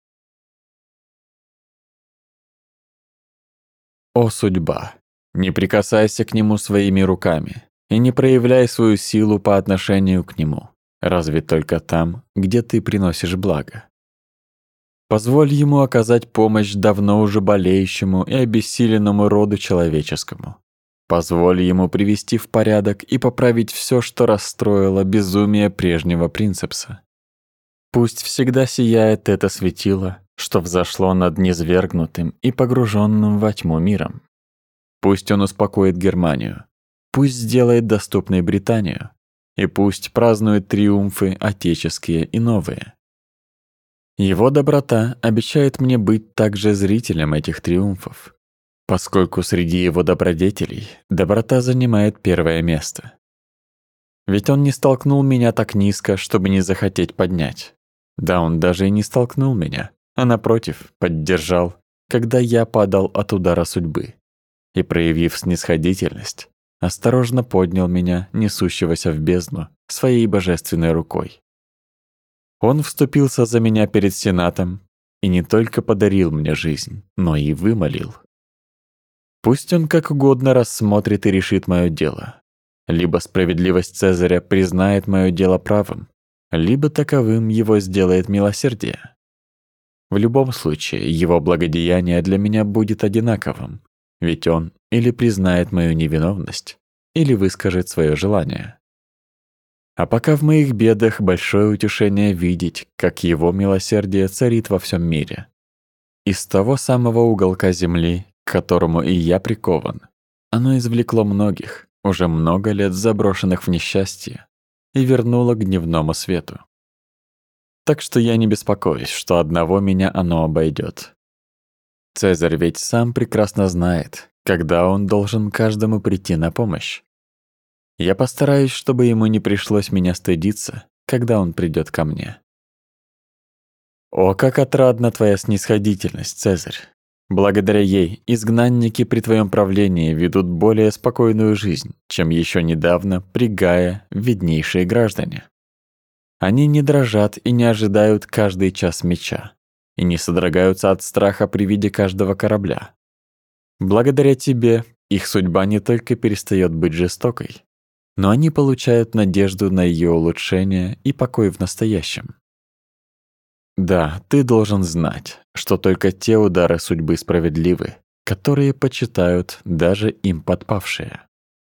О судьба, не прикасайся к нему своими руками и не проявляй свою силу по отношению к нему, разве только там, где ты приносишь благо. Позволь ему оказать помощь давно уже болеющему и обессиленному роду человеческому. Позволь ему привести в порядок и поправить все, что расстроило безумие прежнего принцепса. Пусть всегда сияет это светило, что взошло над низвергнутым и погруженным во тьму миром. Пусть он успокоит Германию, пусть сделает доступной Британию, и пусть празднует триумфы отеческие и новые. Его доброта обещает мне быть также зрителем этих триумфов, поскольку среди его добродетелей доброта занимает первое место. Ведь он не столкнул меня так низко, чтобы не захотеть поднять. Да, он даже и не столкнул меня, а напротив, поддержал, когда я падал от удара судьбы, и, проявив снисходительность, осторожно поднял меня, несущегося в бездну, своей божественной рукой. Он вступился за меня перед Сенатом и не только подарил мне жизнь, но и вымолил. Пусть он как угодно рассмотрит и решит мое дело. Либо справедливость Цезаря признает мое дело правым, либо таковым его сделает милосердие. В любом случае, его благодеяние для меня будет одинаковым, ведь он или признает мою невиновность, или выскажет свое желание. А пока в моих бедах большое утешение видеть, как его милосердие царит во всем мире. Из того самого уголка земли, к которому и я прикован, оно извлекло многих, уже много лет заброшенных в несчастье, и вернуло к дневному свету. Так что я не беспокоюсь, что одного меня оно обойдет. Цезарь ведь сам прекрасно знает, когда он должен каждому прийти на помощь. Я постараюсь, чтобы ему не пришлось меня стыдиться, когда он придет ко мне. О, как отрадна твоя снисходительность, Цезарь! Благодаря ей изгнанники при твоем правлении ведут более спокойную жизнь, чем еще недавно при Гае виднейшие граждане. Они не дрожат и не ожидают каждый час меча, и не содрогаются от страха при виде каждого корабля. Благодаря тебе их судьба не только перестает быть жестокой, но они получают надежду на ее улучшение и покой в настоящем. Да, ты должен знать, что только те удары судьбы справедливы, которые почитают даже им подпавшие.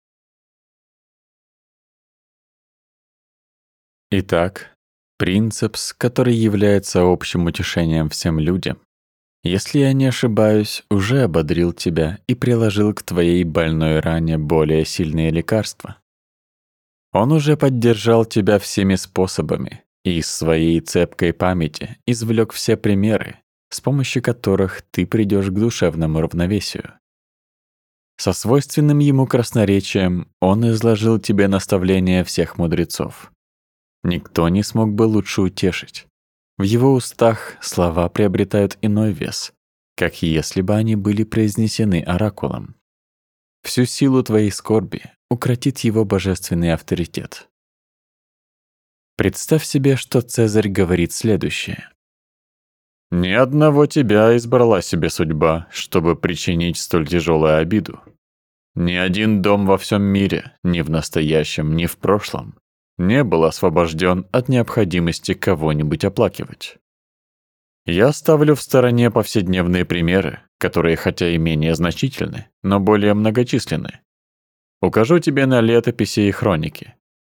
Итак, принцепс, который является общим утешением всем людям, если я не ошибаюсь, уже ободрил тебя и приложил к твоей больной ране более сильные лекарства. Он уже поддержал тебя всеми способами и из своей цепкой памяти извлек все примеры, с помощью которых ты придешь к душевному равновесию. Со свойственным ему красноречием он изложил тебе наставления всех мудрецов. Никто не смог бы лучше утешить. В его устах слова приобретают иной вес, как если бы они были произнесены оракулом. Всю силу твоей скорби укротит его божественный авторитет. Представь себе, что Цезарь говорит следующее. «Ни одного тебя избрала себе судьба, чтобы причинить столь тяжелую обиду. Ни один дом во всем мире, ни в настоящем, ни в прошлом, не был освобожден от необходимости кого-нибудь оплакивать. Я ставлю в стороне повседневные примеры, которые хотя и менее значительны, но более многочисленны. Укажу тебе на летописи и хроники.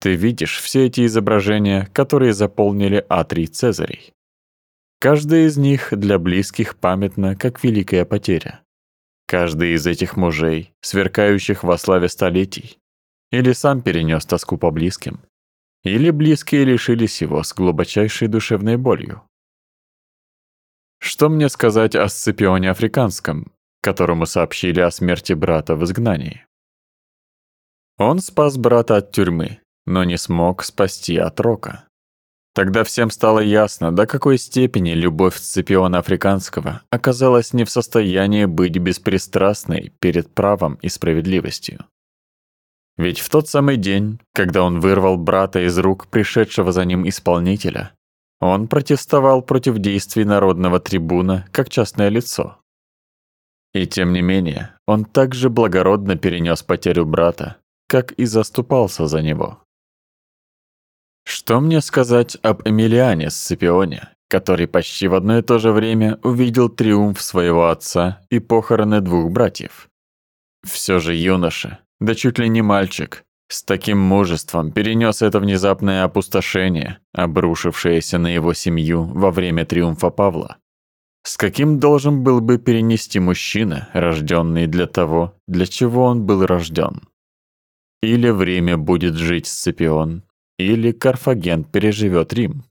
Ты видишь все эти изображения, которые заполнили атрий Цезарей. Каждая из них для близких памятна, как великая потеря. Каждый из этих мужей, сверкающих во славе столетий, или сам перенес тоску по близким, или близкие лишились его с глубочайшей душевной болью. Что мне сказать о Сципионе Африканском, которому сообщили о смерти брата в изгнании? Он спас брата от тюрьмы, но не смог спасти от рока. Тогда всем стало ясно, до какой степени любовь Сципиона Африканского оказалась не в состоянии быть беспристрастной перед правом и справедливостью. Ведь в тот самый день, когда он вырвал брата из рук пришедшего за ним исполнителя, он протестовал против действий народного трибуна как частное лицо. И тем не менее, он также благородно перенес потерю брата, как и заступался за него. Что мне сказать об Эмилиане Сципионе, который почти в одно и то же время увидел триумф своего отца и похороны двух братьев? Все же юноша, да чуть ли не мальчик, с таким мужеством перенес это внезапное опустошение, обрушившееся на его семью во время триумфа Павла. С каким должен был бы перенести мужчина, рожденный для того, для чего он был рожден? Или время будет жить Сципион, или Карфаген переживет Рим.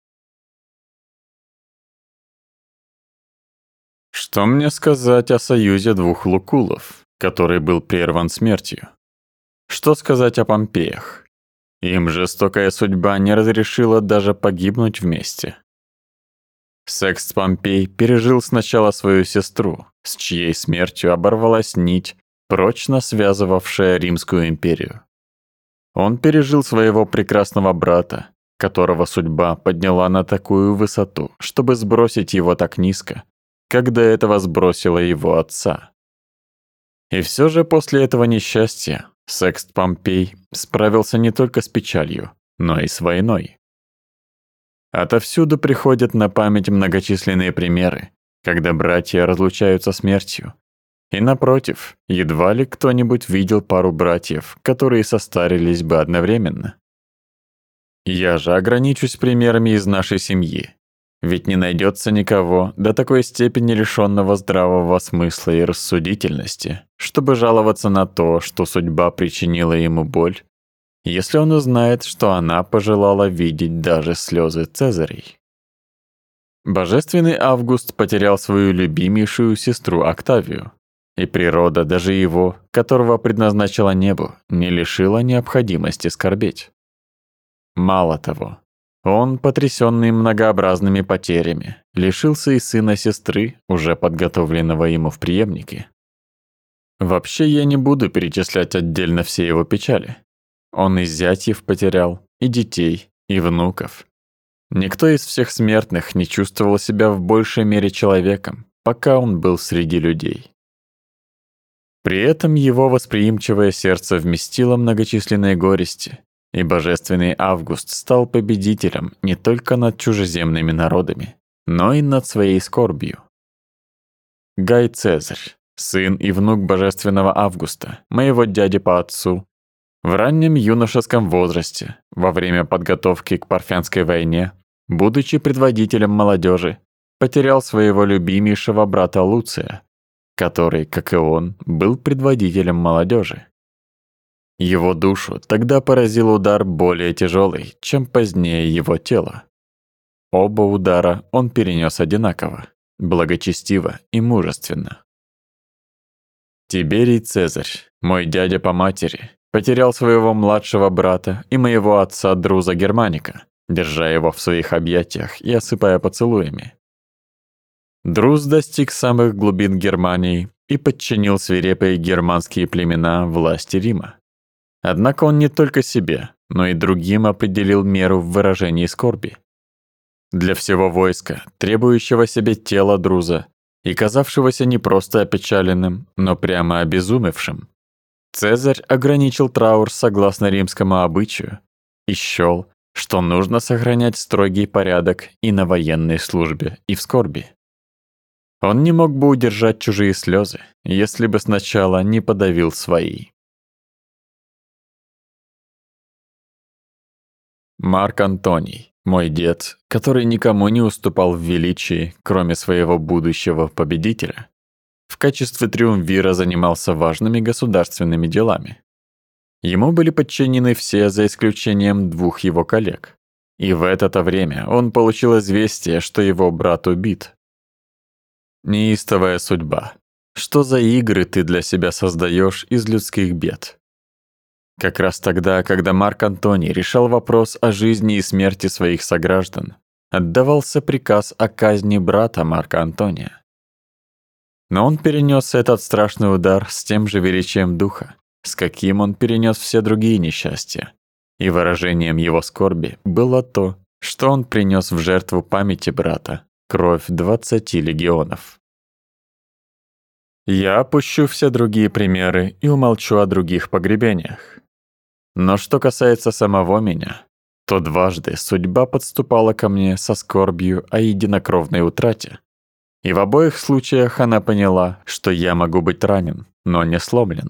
Что мне сказать о союзе двух Лукулов, который был прерван смертью? Что сказать о Помпеях? Им жестокая судьба не разрешила даже погибнуть вместе. Секст Помпей пережил сначала свою сестру, с чьей смертью оборвалась нить, прочно связывавшая Римскую империю. Он пережил своего прекрасного брата, которого судьба подняла на такую высоту, чтобы сбросить его так низко, как до этого сбросила его отца. И все же после этого несчастья Секст Помпей справился не только с печалью, но и с войной. Отовсюду приходят на память многочисленные примеры, когда братья разлучаются смертью. И напротив, едва ли кто-нибудь видел пару братьев, которые состарились бы одновременно. Я же ограничусь примерами из нашей семьи, ведь не найдется никого до такой степени лишенного здравого смысла и рассудительности, чтобы жаловаться на то, что судьба причинила ему боль, если он узнает, что она пожелала видеть даже слезы Цезарей. Божественный Август потерял свою любимейшую сестру Октавию, и природа даже его, которого предназначила небу, не лишила необходимости скорбеть. Мало того, он, потрясенный многообразными потерями, лишился и сына сестры, уже подготовленного ему в преемнике. Вообще я не буду перечислять отдельно все его печали. Он и зятьев потерял, и детей, и внуков. Никто из всех смертных не чувствовал себя в большей мере человеком, пока он был среди людей. При этом его восприимчивое сердце вместило многочисленные горести, и божественный Август стал победителем не только над чужеземными народами, но и над своей скорбью. Гай Цезарь, сын и внук божественного Августа, моего дяди по отцу, в раннем юношеском возрасте, во время подготовки к Парфянской войне, будучи предводителем молодежи, потерял своего любимейшего брата Луция, который, как и он, был предводителем молодежи. Его душу тогда поразил удар более тяжелый, чем позднее его тело. Оба удара он перенес одинаково, благочестиво и мужественно. Тиберий Цезарь, мой дядя по матери, потерял своего младшего брата и моего отца Друза Германика, держа его в своих объятиях и осыпая поцелуями. Друз достиг самых глубин Германии и подчинил свирепые германские племена власти Рима. Однако он не только себе, но и другим определил меру в выражении скорби. Для всего войска, требующего себе тела Друза и казавшегося не просто опечаленным, но прямо обезумевшим, Цезарь ограничил траур согласно римскому обычаю и счёл, что нужно сохранять строгий порядок и на военной службе, и в скорби. Он не мог бы удержать чужие слезы, если бы сначала не подавил свои. Марк Антоний, мой дед, который никому не уступал в величии, кроме своего будущего победителя, в качестве триумвира занимался важными государственными делами. Ему были подчинены все, за исключением двух его коллег. И в это-то время он получил известие, что его брат убит. Неистовая судьба. Что за игры ты для себя создаешь из людских бед? Как раз тогда, когда Марк Антоний решал вопрос о жизни и смерти своих сограждан, отдавался приказ о казни брата Марка Антония. Но он перенес этот страшный удар с тем же величием духа, с каким он перенес все другие несчастья. И выражением его скорби было то, что он принес в жертву памяти брата кровь двадцати легионов. Я опущу все другие примеры и умолчу о других погребениях. Но что касается самого меня, то дважды судьба подступала ко мне со скорбью о единокровной утрате. И в обоих случаях она поняла, что я могу быть ранен, но не сломлен.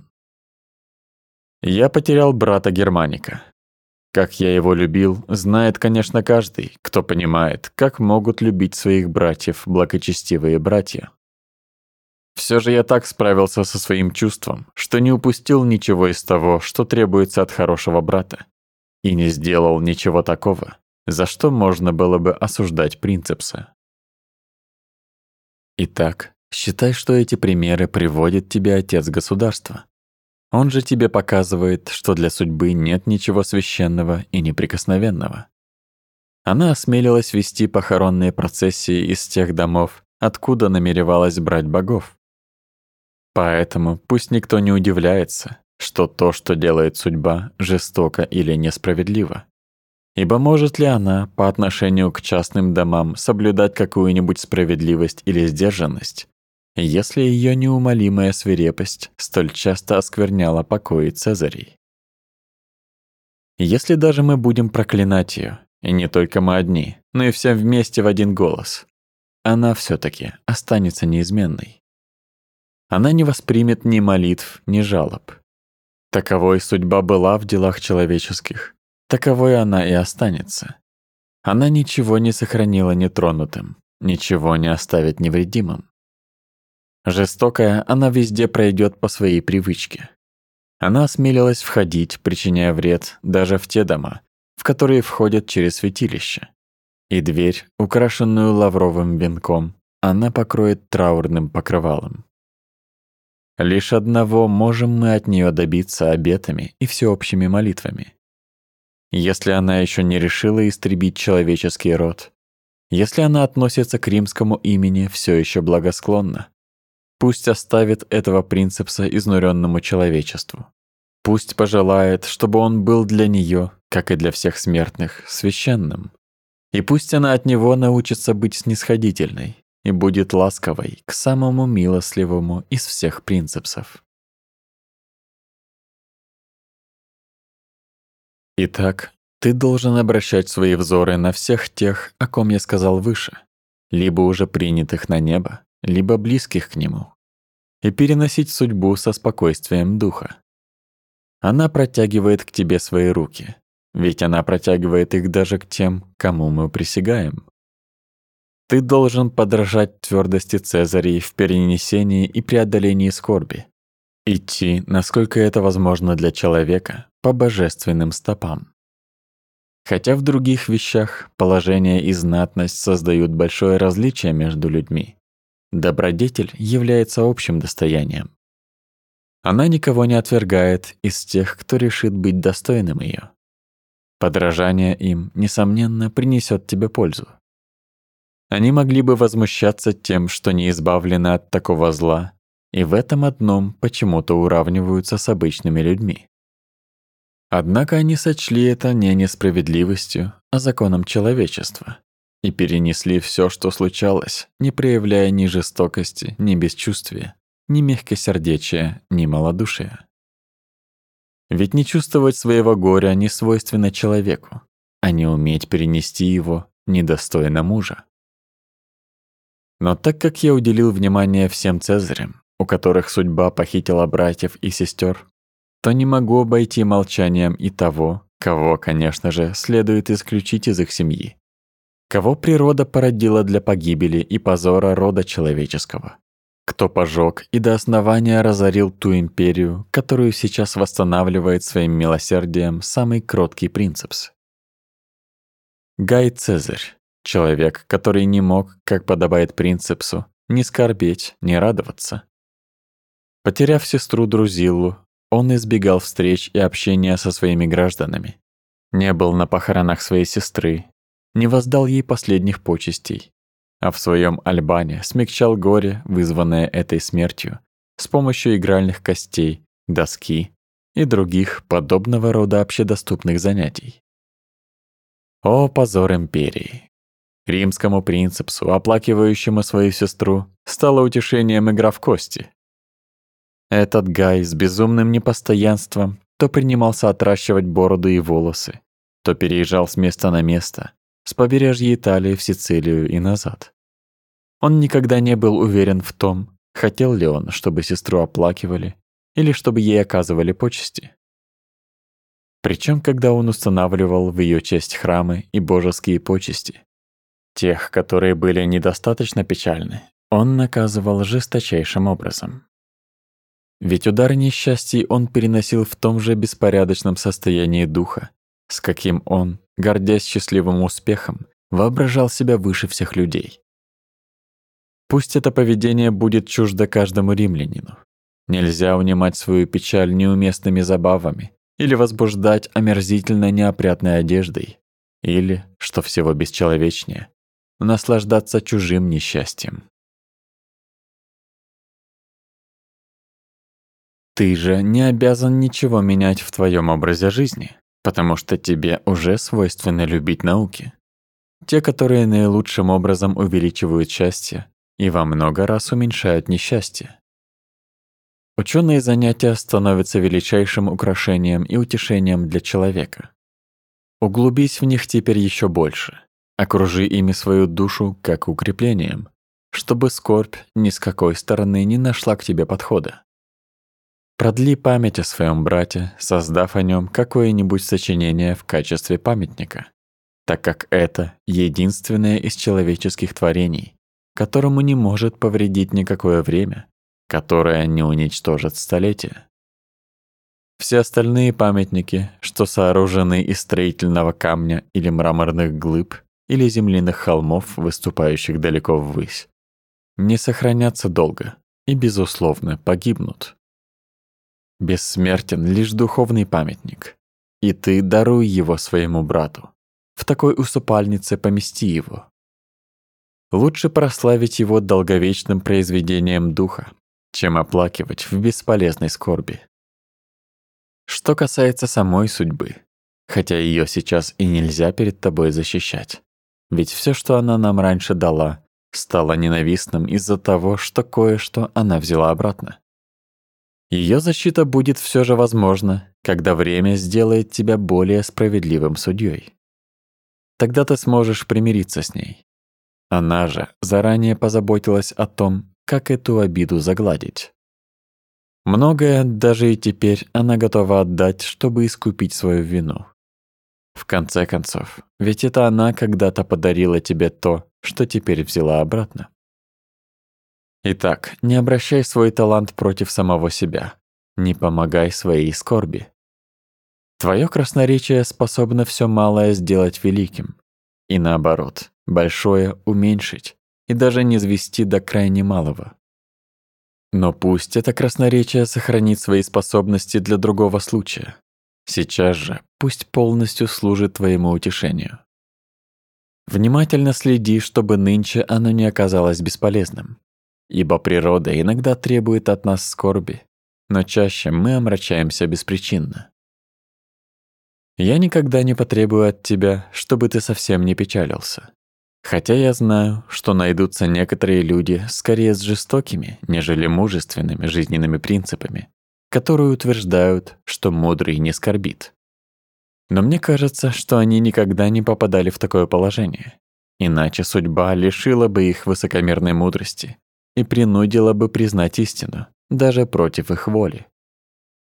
Я потерял брата Германика. Как я его любил, знает, конечно, каждый, кто понимает, как могут любить своих братьев благочестивые братья. Все же я так справился со своим чувством, что не упустил ничего из того, что требуется от хорошего брата, и не сделал ничего такого, за что можно было бы осуждать принципса. Итак, считай, что эти примеры приводит тебе отец государства. Он же тебе показывает, что для судьбы нет ничего священного и неприкосновенного. Она осмелилась вести похоронные процессии из тех домов, откуда намеревалась брать богов. Поэтому пусть никто не удивляется, что то, что делает судьба, жестоко или несправедливо. Ибо может ли она по отношению к частным домам соблюдать какую-нибудь справедливость или сдержанность, если ее неумолимая свирепость столь часто оскверняла покои Цезарей? Если даже мы будем проклинать ее, и не только мы одни, но и все вместе в один голос, она все-таки останется неизменной. Она не воспримет ни молитв, ни жалоб. Таковой судьба была в делах человеческих, таковой она и останется. Она ничего не сохранила нетронутым, ничего не оставит невредимым. Жестокая, она везде пройдет по своей привычке. Она осмелилась входить, причиняя вред даже в те дома, в которые входят через святилище. И дверь, украшенную лавровым венком, она покроет траурным покрывалом. Лишь одного можем мы от нее добиться обетами и всеобщими молитвами. Если она еще не решила истребить человеческий род, если она относится к римскому имени все еще благосклонно, пусть оставит этого принципса изнуренному человечеству. Пусть пожелает, чтобы он был для нее, как и для всех смертных, священным. И пусть она от него научится быть снисходительной и будет ласковой к самому милостливому из всех принципсов. Итак, ты должен обращать свои взоры на всех тех, о ком я сказал выше, либо уже принятых на небо, либо близких к нему, и переносить судьбу со спокойствием духа. Она протягивает к тебе свои руки, ведь она протягивает их даже к тем, кому мы присягаем. Ты должен подражать твердости Цезарей в перенесении и преодолении скорби, идти, насколько это возможно для человека, по божественным стопам. Хотя в других вещах положение и знатность создают большое различие между людьми, добродетель является общим достоянием. Она никого не отвергает из тех, кто решит быть достойным ее. Подражание им, несомненно, принесет тебе пользу. Они могли бы возмущаться тем, что не избавлены от такого зла, и в этом одном почему-то уравниваются с обычными людьми. Однако они сочли это не несправедливостью, а законом человечества, и перенесли все, что случалось, не проявляя ни жестокости, ни бесчувствия, ни мягкосердечия, ни малодушия. Ведь не чувствовать своего горя не свойственно человеку, а не уметь перенести его недостойно мужа. Но так как я уделил внимание всем Цезарям, у которых судьба похитила братьев и сестер, то не могу обойти молчанием и того, кого, конечно же, следует исключить из их семьи, кого природа породила для погибели и позора рода человеческого, кто пожег и до основания разорил ту империю, которую сейчас восстанавливает своим милосердием самый кроткий принцепс. Гай Цезарь, человек, который не мог, как подобает принцепсу, ни скорбеть, ни радоваться. Потеряв сестру Друзиллу, он избегал встреч и общения со своими гражданами, не был на похоронах своей сестры, не воздал ей последних почестей, а в своем Альбане смягчал горе, вызванное этой смертью, с помощью игральных костей, доски и других подобного рода общедоступных занятий. О, позор империи! Римскому принцепсу, оплакивающему свою сестру, стало утешением игра в кости. Этот Гай с безумным непостоянством то принимался отращивать бороду и волосы, то переезжал с места на место, с побережья Италии в Сицилию и назад. Он никогда не был уверен в том, хотел ли он, чтобы сестру оплакивали или чтобы ей оказывали почести. Причем, когда он устанавливал в ее честь храмы и божеские почести, тех, которые были недостаточно печальны, он наказывал жесточайшим образом. Ведь удар несчастий он переносил в том же беспорядочном состоянии духа, с каким он, гордясь счастливым успехом, воображал себя выше всех людей. Пусть это поведение будет чуждо каждому римлянину. Нельзя унимать свою печаль неуместными забавами или возбуждать омерзительно неопрятной одеждой, или, что всего бесчеловечнее, наслаждаться чужим несчастьем. Ты же не обязан ничего менять в твоем образе жизни, потому что тебе уже свойственно любить науки. Те, которые наилучшим образом увеличивают счастье и во много раз уменьшают несчастье. Ученые занятия становятся величайшим украшением и утешением для человека. Углубись в них теперь еще больше, окружи ими свою душу как укреплением, чтобы скорбь ни с какой стороны не нашла к тебе подхода. Продли память о своем брате, создав о нем какое-нибудь сочинение в качестве памятника, так как это единственное из человеческих творений, которому не может повредить никакое время, которое не уничтожит столетия. Все остальные памятники, что сооружены из строительного камня или мраморных глыб, или земляных холмов, выступающих далеко ввысь, не сохранятся долго и, безусловно, погибнут. Бессмертен лишь духовный памятник, и ты даруй его своему брату. В такой усыпальнице помести его. Лучше прославить его долговечным произведением духа, чем оплакивать в бесполезной скорби. Что касается самой судьбы, хотя ее сейчас и нельзя перед тобой защищать, ведь все, что она нам раньше дала, стало ненавистным из-за того, что кое-что она взяла обратно. Ее защита будет все же возможна, когда время сделает тебя более справедливым судьей. Тогда ты сможешь примириться с ней. Она же заранее позаботилась о том, как эту обиду загладить. Многое, даже и теперь, она готова отдать, чтобы искупить свою вину. В конце концов, ведь это она когда-то подарила тебе то, что теперь взяла обратно. Итак, не обращай свой талант против самого себя, не помогай своей скорби. Твое красноречие способно все малое сделать великим, и наоборот, большое уменьшить и даже низвести до крайне малого. Но пусть это красноречие сохранит свои способности для другого случая. Сейчас же пусть полностью служит твоему утешению. Внимательно следи, чтобы нынче оно не оказалось бесполезным. Ибо природа иногда требует от нас скорби, но чаще мы омрачаемся беспричинно. Я никогда не потребую от тебя, чтобы ты совсем не печалился. Хотя я знаю, что найдутся некоторые люди скорее с жестокими, нежели мужественными жизненными принципами, которые утверждают, что мудрый не скорбит. Но мне кажется, что они никогда не попадали в такое положение, иначе судьба лишила бы их высокомерной мудрости и принудила бы признать истину, даже против их воли.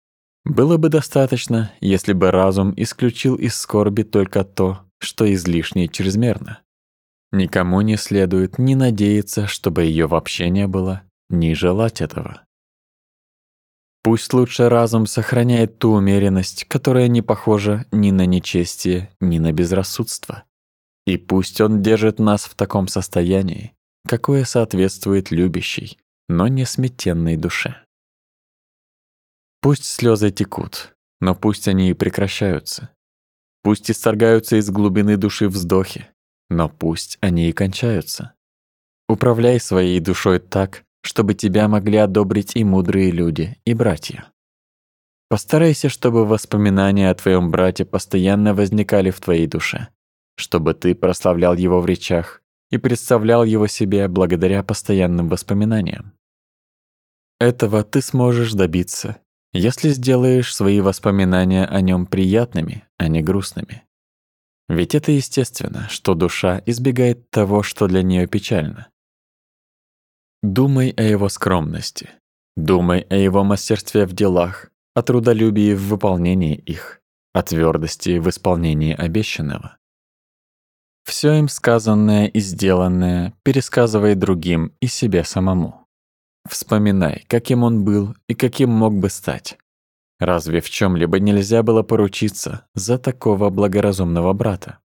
Было бы достаточно, если бы разум исключил из скорби только то, что излишне и чрезмерно. Никому не следует ни надеяться, чтобы ее вообще не было, ни желать этого. Пусть лучше разум сохраняет ту умеренность, которая не похожа ни на нечестие, ни на безрассудство. И пусть он держит нас в таком состоянии, какое соответствует любящей, но не смятенной душе. Пусть слезы текут, но пусть они и прекращаются. Пусть исторгаются из глубины души вздохи, но пусть они и кончаются. Управляй своей душой так, чтобы тебя могли одобрить и мудрые люди, и братья. Постарайся, чтобы воспоминания о твоем брате постоянно возникали в твоей душе, чтобы ты прославлял его в речах и представлял его себе благодаря постоянным воспоминаниям. Этого ты сможешь добиться, если сделаешь свои воспоминания о нем приятными, а не грустными. Ведь это естественно, что душа избегает того, что для нее печально. Думай о его скромности, думай о его мастерстве в делах, о трудолюбии в выполнении их, о твердости в исполнении обещанного. Все им сказанное и сделанное пересказывай другим и себе самому. Вспоминай, каким он был и каким мог бы стать. Разве в чем-либо нельзя было поручиться за такого благоразумного брата?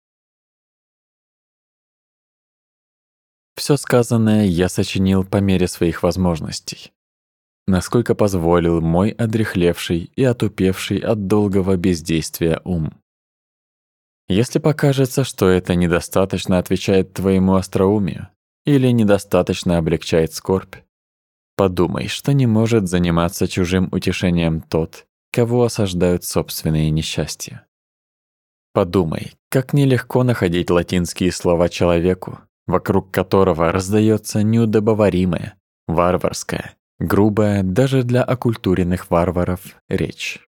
Все сказанное я сочинил по мере своих возможностей, насколько позволил мой одряхлевший и отупевший от долгого бездействия ум. Если покажется, что это недостаточно отвечает твоему остроумию или недостаточно облегчает скорбь, подумай, что не может заниматься чужим утешением тот, кого осаждают собственные несчастья. Подумай, как нелегко находить латинские слова человеку, вокруг которого раздается неудобоваримая, варварская, грубая даже для оккультуренных варваров речь.